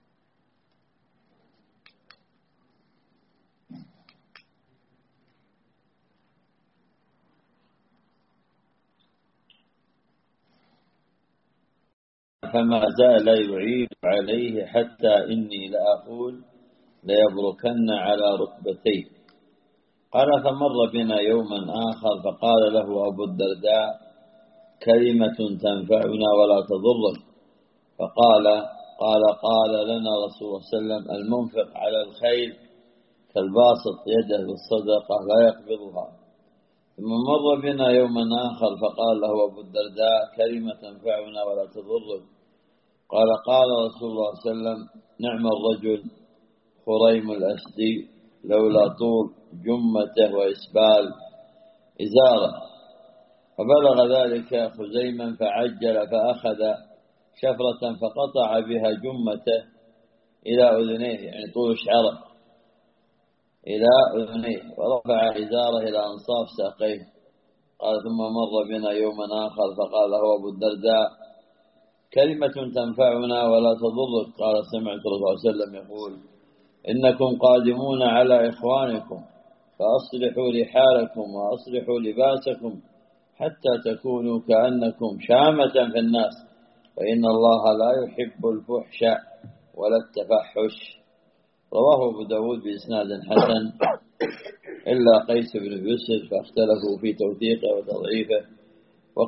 فما زال يعيد عليه حتى إني لأقول ليبركن على ركبتيه. قال: فمر بنا يوما آخر فقال له أبو الدرداء: كلمة تنفعنا ولا تضرك. فقال: قال قال لنا رسول الله صلى الله عليه وسلم: المنفق على الخير كالباسط يده بالصدقة لا يقبضها. ثم مر بنا يوما آخر فقال له أبو الدرداء: كلمة تنفعنا ولا تضرك. قال: قال رسول الله صلى الله عليه وسلم: نعم الرجل خريم الأسدي لولا طول جمته وإسبال إزاره، فبلغ ذلك خزيما فعجل فأخذ شفرة فقطع بها جمته إلى أذنيه، يعني طول شعره إلى أذنيه، ورفع إزاره إلى أنصاف ساقيه. قال ثم مر بنا يوما آخر فقال له أبو الدرداء كلمة تنفعنا ولا تضرك. قال سمعت رسول الله صلى الله عليه وسلم يقول إنكم قادمون على إخوانكم فأصلحوا رحالكم وأصلحوا لباسكم حتى تكونوا كأنكم شامة في الناس، فإن الله لا يحب الفحش ولا التفحش. رواه أبو داود بإسناد حسن إلا قيس بن بسر فاختلفوا في توثيقه وتضعيفه. و...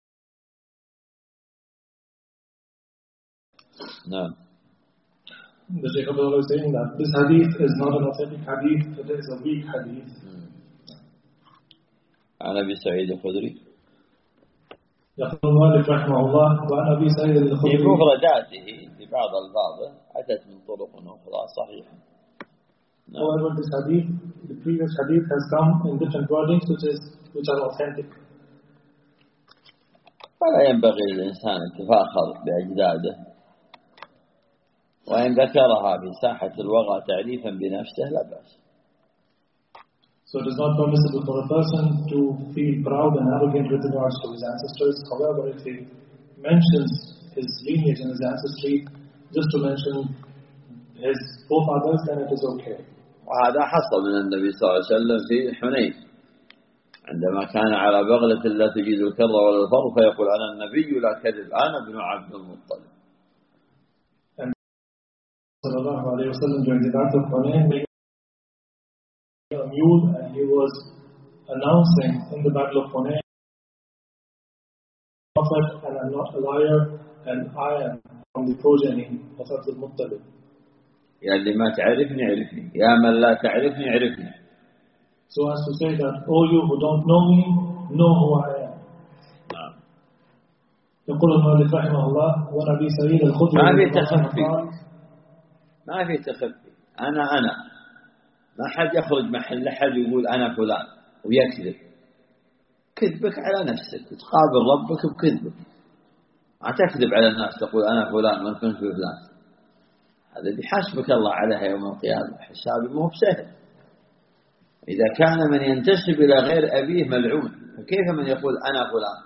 نعم. The Shaykh Abdullah is saying that this hadith is not an authentic hadith, it is a weak hadith. عن أبي سعيد الخدري يقول المؤلف رحمه الله وعن أبي سعيد الخدري في مفرداته في بعض الفاظه أتت من طرق أخرى صحيحة. However, this hadith, the previous hadith has come in different wordings which is which are authentic. فلا ينبغي للإنسان التفاخر بأجداده، وإن ذكرها في ساحة الوغى تعريفا بنفسه لا بأس. So it is not permissible for a person to feel proud and arrogant with regards to his ancestors. However, if he mentions his lineage and his ancestry, just to mention his forefathers, then it is okay. وهذا حصل من النبي صلى الله عليه وسلم في حنين عندما كان على بغلة لا تجيد الكر ولا الفر فيقول أنا النبي لا كذب أنا ابن عبد المطلب. And sallallahu alayhi wa sallam during the battle of Hunayn a mule and he was announcing in the battle of Hunayn, Prophet and I'm not a liar and I am from the progeny of Abdul Muttalib. يا اللي ما تعرفني عرفني يا من لا تعرفني عرفني. So as to say that all you who don't know me know who I am. نعم. يقول المؤلف رحمه الله ونبي سعيد الخدري ما في تخفي ما في تخفي أنا أنا ما حد يخرج محل أحد يقول أنا فلان ويكذب. كذبك على نفسك وتقابل ربك بكذبك، ما تكذب على الناس تقول أنا فلان ما كنت فلان. هذا بيحاسبك الله عليها يوم القيامة حساب مو بسهل. إذا كان من ينتسب إلى غير أبيه ملعون، فكيف من يقول أنا فلان؟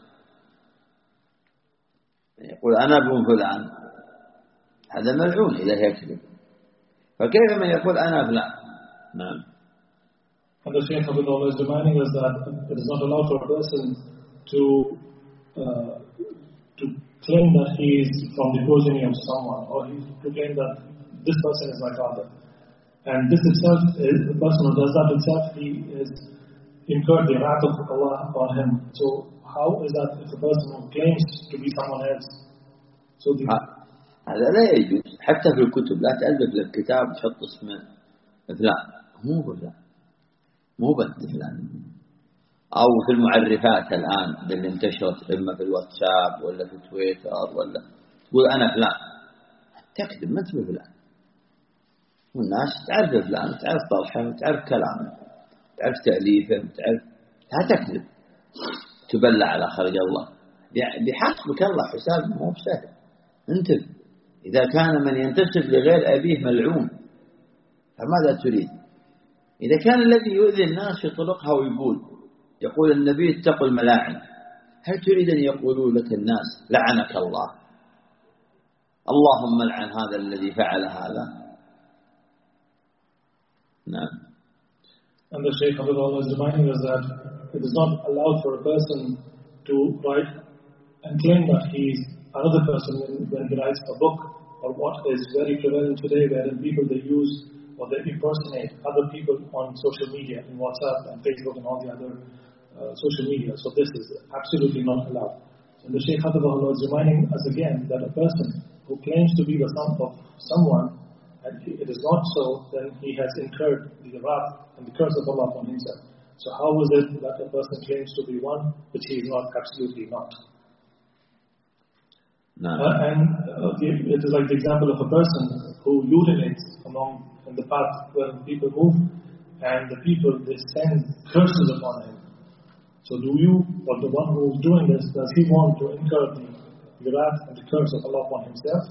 يقول أنا ابن فلان هذا ملعون إذا يكذب، فكيف من يقول أنا فلان؟ نعم. And the Shaykh Abdullah is reminding us that it is not allowed for a person to uh, to claim that he is from the progeny of someone, or he, to claim that this person is my father. And this itself, is, the person who does that itself, he is incurred the wrath of Allah upon him. So how is that if a person who claims to be someone else? So the هذا لا يجوز حتى في الكتب. لا تألف لك كتاب تحط اسمه فلان، مو فلان، مو بنت فلان. أو في المعرفات الآن اللي انتشرت إما في الواتساب ولا في تويتر ولا تقول أنا فلان، تكذب ما تقول فلان. والناس تعرف فلان، تعرف طرحه، تعرف كلامه، تعرف تأليفه، تعرف. لا تكذب تبلع على خلق الله، بحسبك الله حساب مو بسهل. انتبه، إذا كان من ينتسب لغير أبيه ملعون فماذا تريد؟ إذا كان الذي يؤذي الناس في طرقها ويقول يقول النبي اتقوا الملاعن، هل تريد أن يقولوا لك الناس لعنك الله؟ اللهم لعن هذا الذي فعل هذا. نعم. And the Shaykh Abdullah is reminding us that it is not allowed for a person to write and claim that he is another person when, when he writes a book, or what is very prevalent today, wherein people they use or they impersonate other people on social media, in WhatsApp and Facebook and all the other uh, social media. So this is absolutely not allowed. And the Shaykh Abdullah is reminding us again that a person who claims to be the son of someone, and it is not so, then he has incurred the wrath and the curse of Allah upon himself. So how is it that a person claims to be one which he is not? Absolutely not. No. Uh, and uh, it is like the example of a person who urinates among in the path where people move, and the people, they send curses upon him. So do you, or the one who is doing this, does he want to incur the wrath and the curse of Allah upon himself?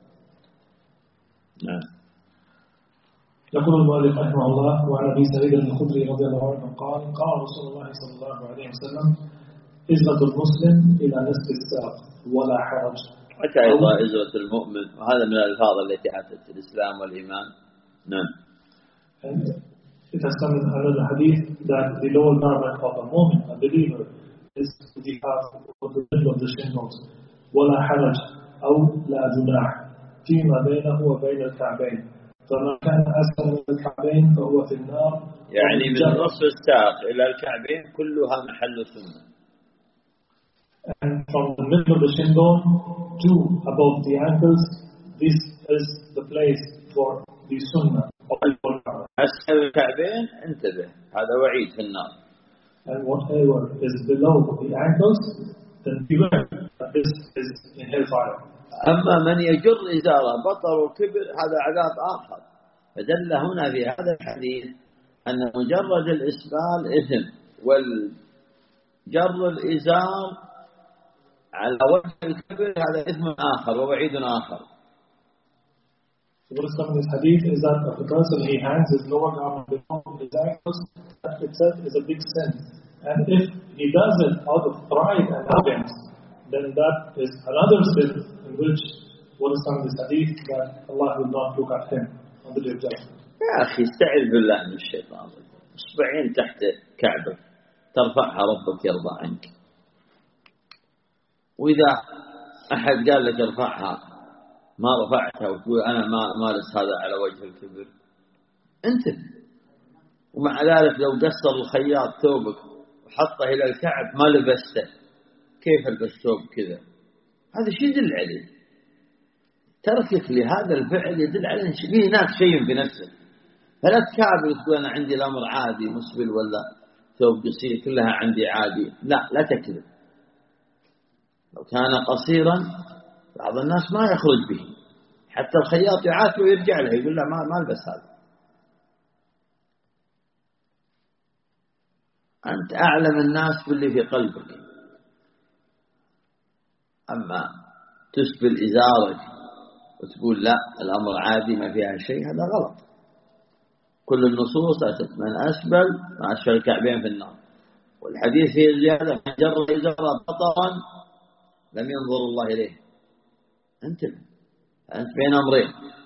No. يقول المؤلف رحمه الله: وعن أبي سعيد الخدري رضي الله عنه قال: قال رسول الله صلى الله عليه وسلم: إزرة المسلم إلى نصف الساق ولا حرج. حتى أيضا إزرة المؤمن، وهذا من الألفاظ التي أتت الإسلام والإيمان. نعم. And it has come in another hadith that the lower garment of a mu'min, a believer, is the half of the middle of the shingles. ولا حرج أو لا جناح فيما بينه وبين الكعبين. فما كان أسفل من الكعبين فهو في النار. يعني من نصف الساق إلى الكعبين كلها محل سنة. And from the middle of the shin bone to above the ankles, this is the place for the sunnah. أسفل الكعبين انتبه، هذا وعيد في النار. And whatever is below the ankles, then beware that this is in hellfire. أما من يجر إزاره بطر وكبر هذا عذاب آخر. فدل هنا في هذا الحديث أن مجرد الإسبال إثم، والجر الإزار على وجه الكبر هذا إثم آخر ووعيد آخر. What is coming in this hadith is that if a person he hangs his lower garment below his ankles, that itself is a big sin. And if he does it out of pride and arrogance, then that is another sin in which what is coming in this hadith that Allah will not look at him on the day of judgment. يا أخي استعذ بالله من الشيطان. إصبعين تحت كعبك ترفعها ربك يرضى عنك. وإذا أحد قال لك ارفعها ما رفعتها وتقول أنا ما مارس هذا على وجه الكبر، انتبه. ومع ذلك لو قصر الخياط ثوبك وحطه إلى الكعب ما لبسته، كيف البس ثوب كذا؟ هذا شيء يدل عليه. تركك لهذا الفعل يدل على أن فيه هناك شيء في نفسك. فلا تكابر تقول أنا عندي الأمر عادي مسبل ولا ثوب قصير كلها عندي عادي. لا لا تكذب. لو كان قصيرا بعض الناس ما يخرج به، حتى الخياط يعاتبه ويرجع له يقول له ما ما البس هذا. أنت أعلم الناس باللي في قلبك. أما تسبل إزارك وتقول لا الأمر عادي ما فيها شيء، هذا غلط. كل النصوص أتت من أسبل ما أسفل الكعبين في النار. والحديث فيه زيادة: من جر إزاره بطرا لم ينظر الله إليه. انتبه، أنت بين أمرين: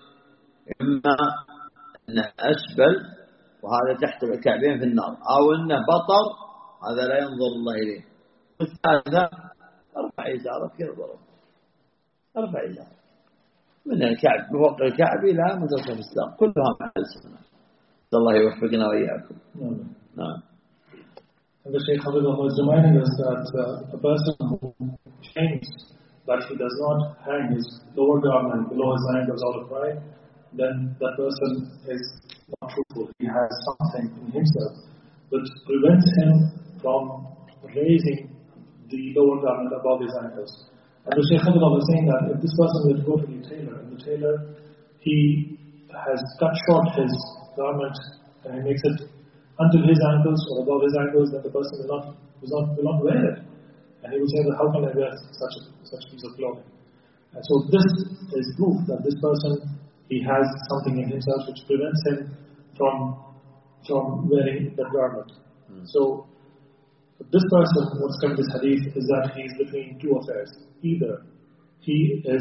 إما أنه أسبل وهذا تحت الكعبين في النار، أو أنه بطر هذا لا ينظر الله إليه. والثالثة ارفع إزارك يرضى ربك. ارفع إزارك من الكعب بفوق الكعب إلى منتصف الساق كلها مع السنة. الله يوفقنا وإياكم. نعم. And the Shaykh Habibullah is reminding us that uh, a person who claims that he does not hang his lower garment below his ankles out of pride, then that person is not truthful. He has something in himself which prevents him from raising the lower garment above his ankles. And the Shaykh Habibullah was saying that if this person were to go to the tailor, and the tailor, he has cut short his garment and he makes it until his ankles or above his ankles, then the person will not, will not, will not wear it. And he will say, well, how can I wear such a, such a piece of clothing? And so this is proof that this person, he has something in himself which prevents him from, from wearing that garment. Mm. So this person, what's come in this hadith, is that he is between two affairs. Either he is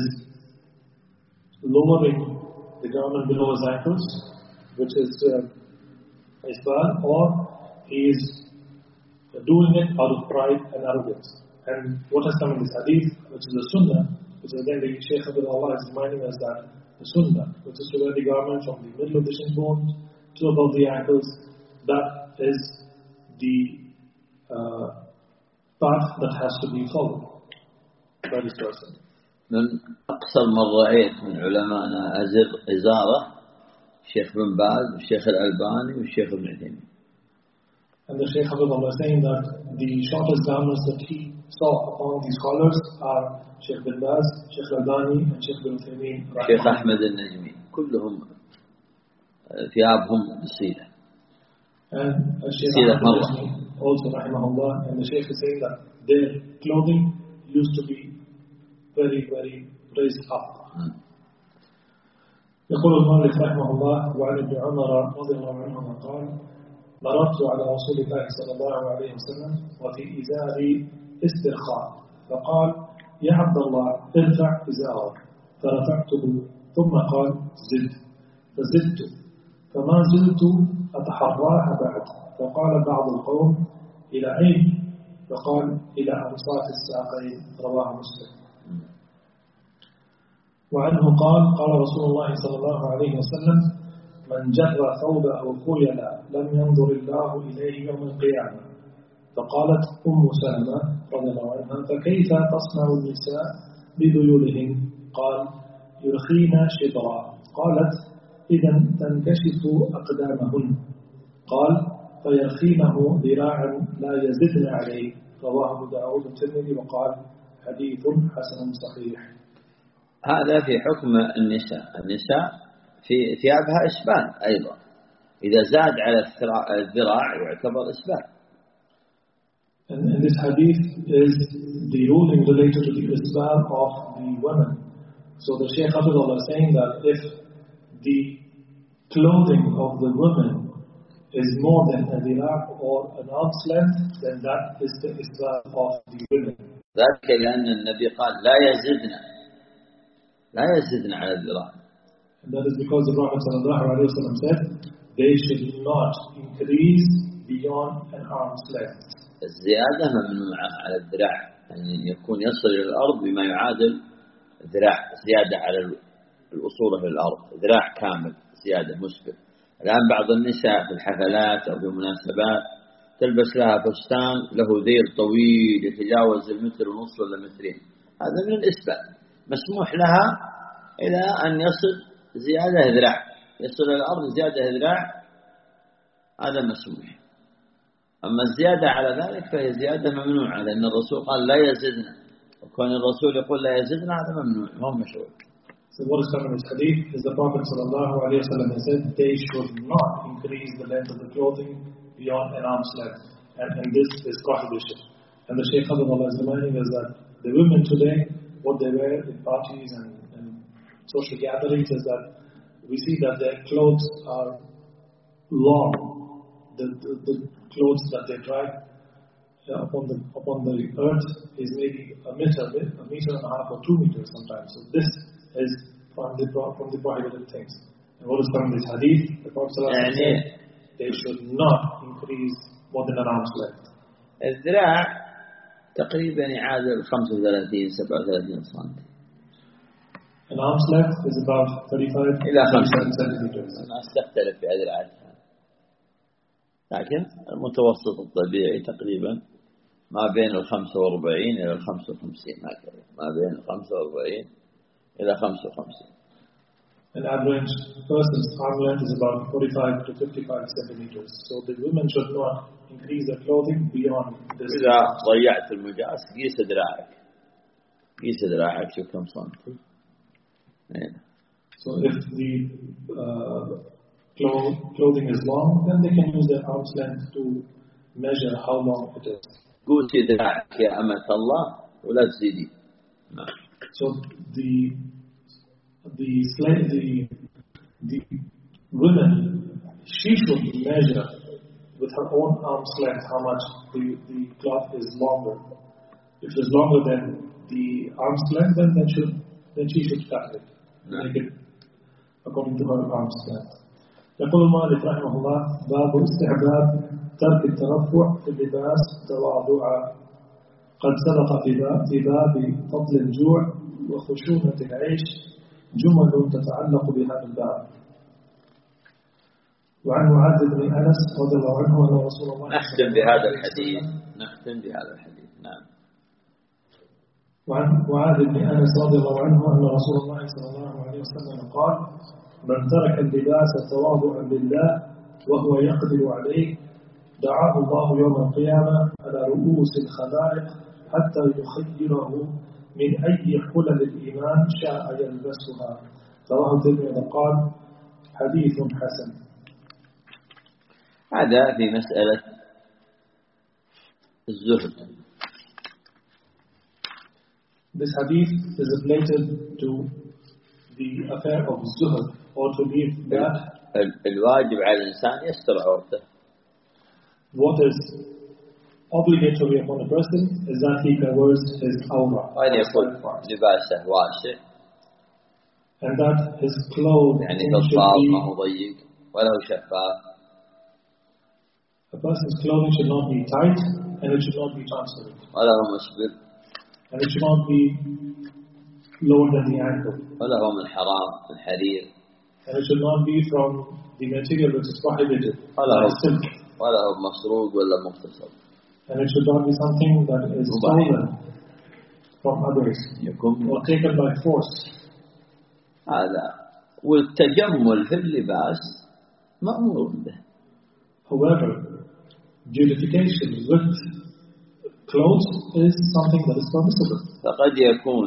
lowering the garment below his ankles, which is uh, isbal, or he is doing it out of pride and arrogance. And what has come in this hadith, which is the sunnah, which is again the Shaykh Habibullah is reminding us that the sunnah, which is to wear the garment from the middle of the shin bone to above the ankles, that is the uh, path that has to be followed by this person. من أقصر ما رأيت من علماءنا أزر إزارة الشيخ بن باز والشيخ الألباني والشيخ ابن عثيمين. And the Shaykh Habibullah is saying that the shortest garments that he saw among these scholars are Shaykh bin Baz, Shaykh Al-Albani, and Shaykh bin Uthaymeen. Shaykh Ahmed al-Najmi, كلهم ثيابهم قصيرة. And Shaykh also rahimahullah, and the Shaykh is saying that their clothing used to be very, very raised up. يقول المؤلف رحمه الله: وعن ابن عمر رضي الله عنهما قال: مررت على رسول الله صلى الله عليه وسلم وفي إزاري استرخاء، فقال: يا عبد الله ارفع إزارك، فرفعته، ثم قال: زد، فزدت، فما زلت أتحراها بعد، فقال بعض القوم: إلى أين؟ فقال: إلى أنصاف الساقين، رواه مسلم. وعنه قال: قال رسول الله صلى الله عليه وسلم: من جر ثوبه خيلا لم ينظر الله إليه يوم القيامة. فقالت أم سلمة رضي الله عنها: فكيف تصنع النساء بذيولهن؟ قال: يرخين شبرا. قالت: إذا تنكشف أقدامهن. قال: فيرخينه ذراعا لا يزدن عليه، رواه أبو داود والترمذي وقال: حديث حسن صحيح. هذا في حكم النساء. النساء في ثيابها إسبال أيضا، إذا زاد على الذراع يعتبر إسبال. And, and this hadith is the ruling related to the isbal of the women. So the Shaykh Abdullah is saying that if the clothing of the women is more than a dhira or an arm's length, then that is the isbal of the women. ذلك لأن النبي قال: لا يزدنا لا يزدنا على الذراع. And that is because the Prophet sallallahu alaihi wasallam said they should not increase beyond an arm's length. الزيادة ممنوعة على الذراع، يعني يكون يصل إلى الأرض بما يعادل ذراع زيادة على الأصول في الأرض، ذراع كامل زيادة مسبق. الآن بعض النساء في الحفلات أو في المناسبات تلبس لها فستان له ذيل طويل يتجاوز المتر ونصف ولا مترين، هذا من الإسبال. مسموح لها إلى أن يصل زيادة ذراع، يصل إلى الأرض زيادة ذراع، هذا مسموح. أما الزيادة على ذلك فهي زيادة ممنوعة، لأن الرسول قال: لا يزدنا، وكون الرسول يقول لا يزدنا هذا ممنوع، ما هو مشروع. So what is coming in this hadith is the Prophet sallallahu alaihi wasallam said they should not increase the length of the clothing beyond an arm's length, and, and this is prohibition. And the Shaykh Abdullah is reminding us that the women today, what they wear in parties and, and social gatherings is that we see that their clothes are long. The, the, the clothes that they drag uh, upon the upon the earth is maybe a meter, a meter and a half or two meters sometimes. So this is from the from the prohibited things. And what is from this hadith? The Prophet said they should not increase more than an arm's length. الذراع تقريبا يعادل خمسة وثلاثين سبعة وثلاثين سنتي. An arm's length is about thirty-five إلى خمسة centimeters. الناس تختلف في هذه العادة، لكن المتوسط الطبيعي تقريبا ما بين الخمسة وأربعين إلى الخمسة وخمسين، هكذا ما بين الخمسة وأربعين إلى خمسة وخمسين. An average person's arm length is about forty-five to fifty-five centimeters. So the women should not increase their clothing beyond this. إذا ضيعت المقاس قيس ذراعك، قيس ذراعك شوف كم سنتي. So if the uh, clothing is long, then they can use their arm's length to measure how long it is. قوسي ذراعك يا أمة الله ولا تزيدي. So the the slave, the the woman, she should measure with her own arm's length how much the, the cloth is longer. If it is longer than the arm's length, then then should then she should cut it, make it according to her arm's length. يقول المؤلف رحمه الله: باب استحباب ترك الترفع في اللباس تواضعا، قد سبق في باب فضل الجوع وخشونة العيش جمل تتعلق بهذا الباب. وعن معاذ بن أنس رضي الله عنه أن رسول الله نختم بهذا الحديث نختم بهذا الحديث نعم. وعن معاذ بن أنس رضي الله عنه أن رسول الله صلى الله عليه وسلم قال: من ترك اللباس تواضعا لله وهو يقدر عليه دعاه الله يوم القيامة على رؤوس الخلائق حتى يخيره من أي حلل الإيمان شاء يلبسها، رواه الترمذي قال: حديث حسن. هذا في مسألة الزهد. This hadith is related to the affair of zuhd, or to leave that. الواجب على الإنسان يستر عورته. What is obligatory upon a person is that he covers his awra. وأن يكون لباسه واسع. And that his clothes يعني should بطال be. ما هو ضيق ولا هو شفاف. A person's clothing should not be tight and it should not be transparent. ولا هو مسبل. And it should not be lower than the ankle. ولا هو من حرام من حرير. And it should not be from the material which is prohibited. ولا هو silk. ولا هو مسروق ولا مغتصب. And it should not be something that is stolen from others يكون or taken by force. هذا. والتجمل في اللباس مأمور به. However, beautification with clothes is something that is permissible. فقد يكون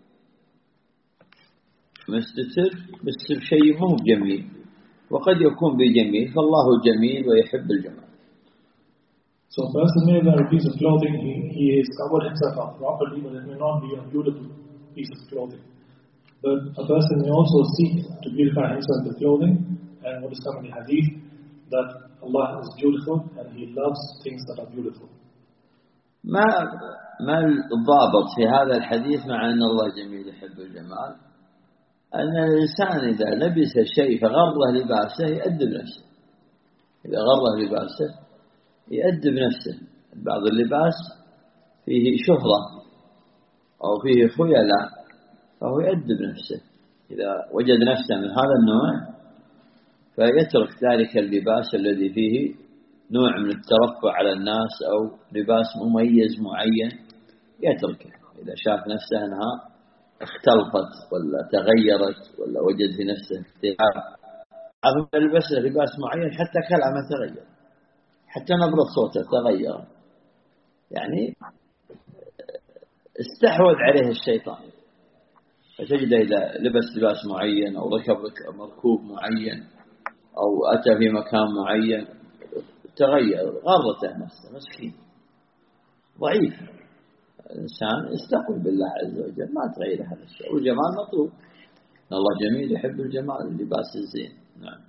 مستتر مستتر شيء مو جميل وقد يكون بجميل فالله جميل ويحب الجمال. So a person may wear a piece of clothing, he, he has covered himself up properly, but it may not be a beautiful piece of clothing. But a person may also seek to beautify himself with clothing, and what is coming in the hadith, that Allah is beautiful and He loves things that are beautiful. ما ما الضابط في هذا الحديث مع أن الله جميل يحب الجمال؟ أن الإنسان إذا لبس شيء فغره لباسه يأدب نفسه. إذا غره لباسه يأدب نفسه. بعض اللباس فيه شهرة أو فيه خيلاء فهو يأدب نفسه. إذا وجد نفسه من هذا النوع فيترك ذلك اللباس الذي فيه نوع من الترفع على الناس أو لباس مميز معين يتركه. إذا شاف نفسه أنها اختلطت ولا تغيرت ولا وجد في نفسه اختلاف أظن يلبس لباس معين حتى كلامه تغير حتى نبرة صوته تغير يعني استحوذ عليه الشيطان. فتجد إذا لبس لباس معين أو ركب مركوب معين أو أتى في مكان معين تغير غرته نفسه مسكين ضعيف. الإنسان استقل بالله عز وجل ما تغير هذا الشيء والجمال مطلوب. الله جميل يحب الجمال اللباس الزين. نعم.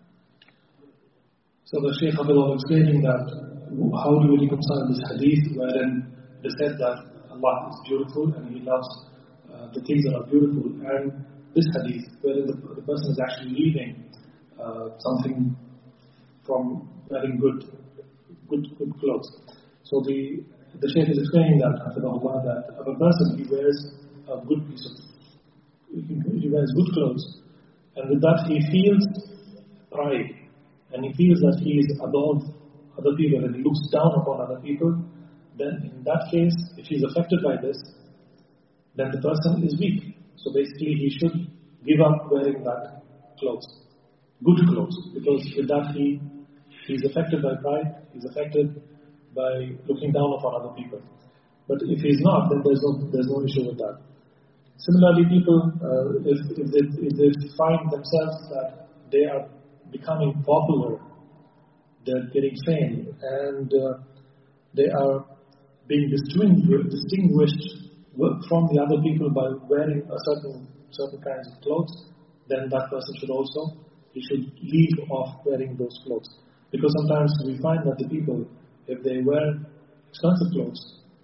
So the Shaykh was explaining that how do we reconcile this hadith wherein they said that Allah is beautiful and He loves uh, the things that are beautiful, and this hadith wherein the, the person is actually leaving uh, something from wearing good, good, good clothes. So the the Shaykh is explaining that after Allah that if a person he wears a good piece of, he wears good clothes, and with that he feels pride. And he feels that he is above other people and he looks down upon other people, then in that case, if he is affected by this, then the person is weak. So basically he should give up wearing that clothes, good clothes, because with that he is affected by pride, he is affected by looking down upon other people. But if he is not, then there's no, there's no issue with that. Similarly, people, uh, if, if, they, if they find themselves that they are becoming popular, they're getting fame, and uh, they are being distinguished, distinguished from the other people by wearing a certain certain kinds of clothes, then that person should also, he should leave off wearing those clothes. Because sometimes we find that the people, if they wear expensive clothes,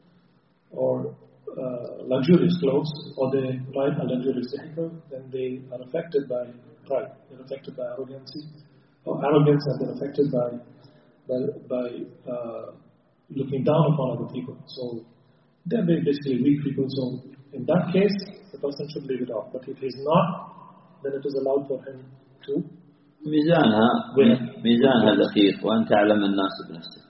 or uh, luxurious clothes, or they ride a luxurious vehicle, then they are affected by pride. They're affected by arrogancy, or arrogance, and they're affected by by, by uh, looking down upon other people. So they're basically weak people. So in that case, the person should leave it off. But if he's not, then it is allowed for him to. ميزانها ميزانها دقيق وأنت أعلم الناس بنفسك.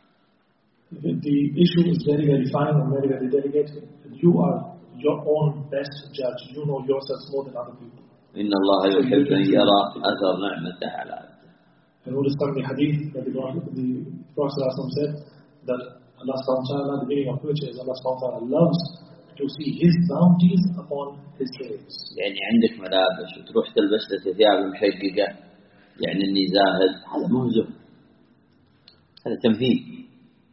The issue is very very fine and very very delicate. You are your own best judge. You know yourself more than other people. إن الله يحب أن يرى أثر نعمته على عبده. And what is coming in the hadith that the Prophet said that Allah subhanahu wa ta'ala, the meaning of which is Allah subhanahu wa ta'ala loves to see His bounties upon His slaves. يعني عندك ملابس وتروح تلبس لك ثياب مشققة يعني إني زاهد هذا مو زهد. هذا تمثيل.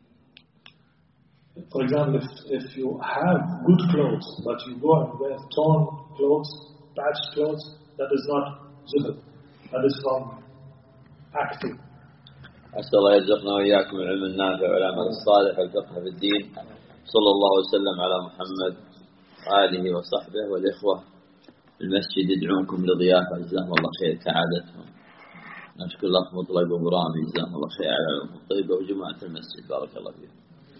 For example, if, if you have good clothes, but you go and wear torn clothes, patched clothes, that is not zuhd. That is from acting. أسأل الله يرزقنا وإياكم العلم النافع والعمل الصالح والفقه في الدين. صلى الله وسلم على محمد وآله وصحبه. والإخوة المسجد يدعونكم لضيافة، جزاهم الله خير كعادتهم. نشكر الله مطلق وبرامي، جزاهم الله خير على العلوم الطيبة وجماعة المسجد، بارك الله فيهم.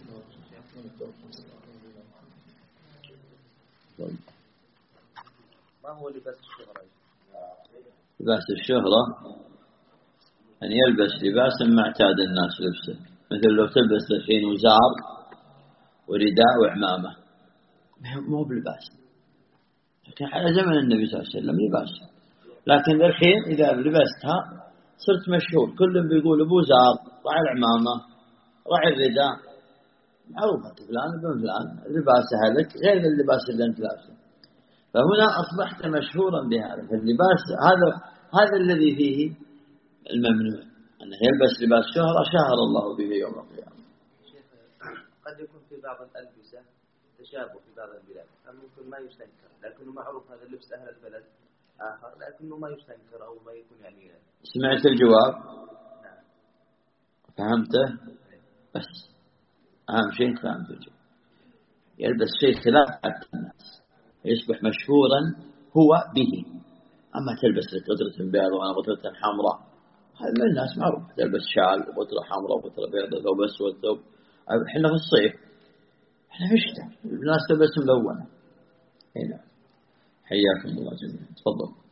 ما هو لباس الشهرة؟ لباس الشهرة أن يلبس لباسا ما اعتاد الناس لبسه، مثل لو تلبس الحين وزار ورداء وعمامة، مو بلباس، لكن على زمن النبي صلى الله عليه وسلم لباس. لكن الحين إذا لبستها صرت مشهور، كل بيقول أبو زار راعي العمامة راعي الرداء، معروفة فلان ابن فلان لباسها لك غير اللباس اللي أنت لابسه. فهنا أصبحت مشهورا بهذا اللباس، هذا هذا الذي فيه الممنوع، أنه يلبس لباس شهرة شهر الله به يوم القيامة. قد يكون في بعض الألبسة تشابه في بعض البلاد، ممكن ما يستنكر، لكنه معروف هذا اللبس أهل البلد آخر، لكنه ما يستنكر أو ما يكون يعني. سمعت الجواب؟ نعم. فهمته؟ بس أهم شيء فهمت الجواب. يلبس شيء خلاف عادة الناس يصبح مشهورا هو به. أما تلبس لك قطرة بيضاء وأنا قطرة حمراء، هذا من الناس معروف، تلبس شال وقطرة حمراء وقطرة بيضاء ثوب أسود ثوب. إحنا في الصيف، إحنا في الشتاء الناس تلبس ملونة. هنا حياكم الله جميعا، تفضل.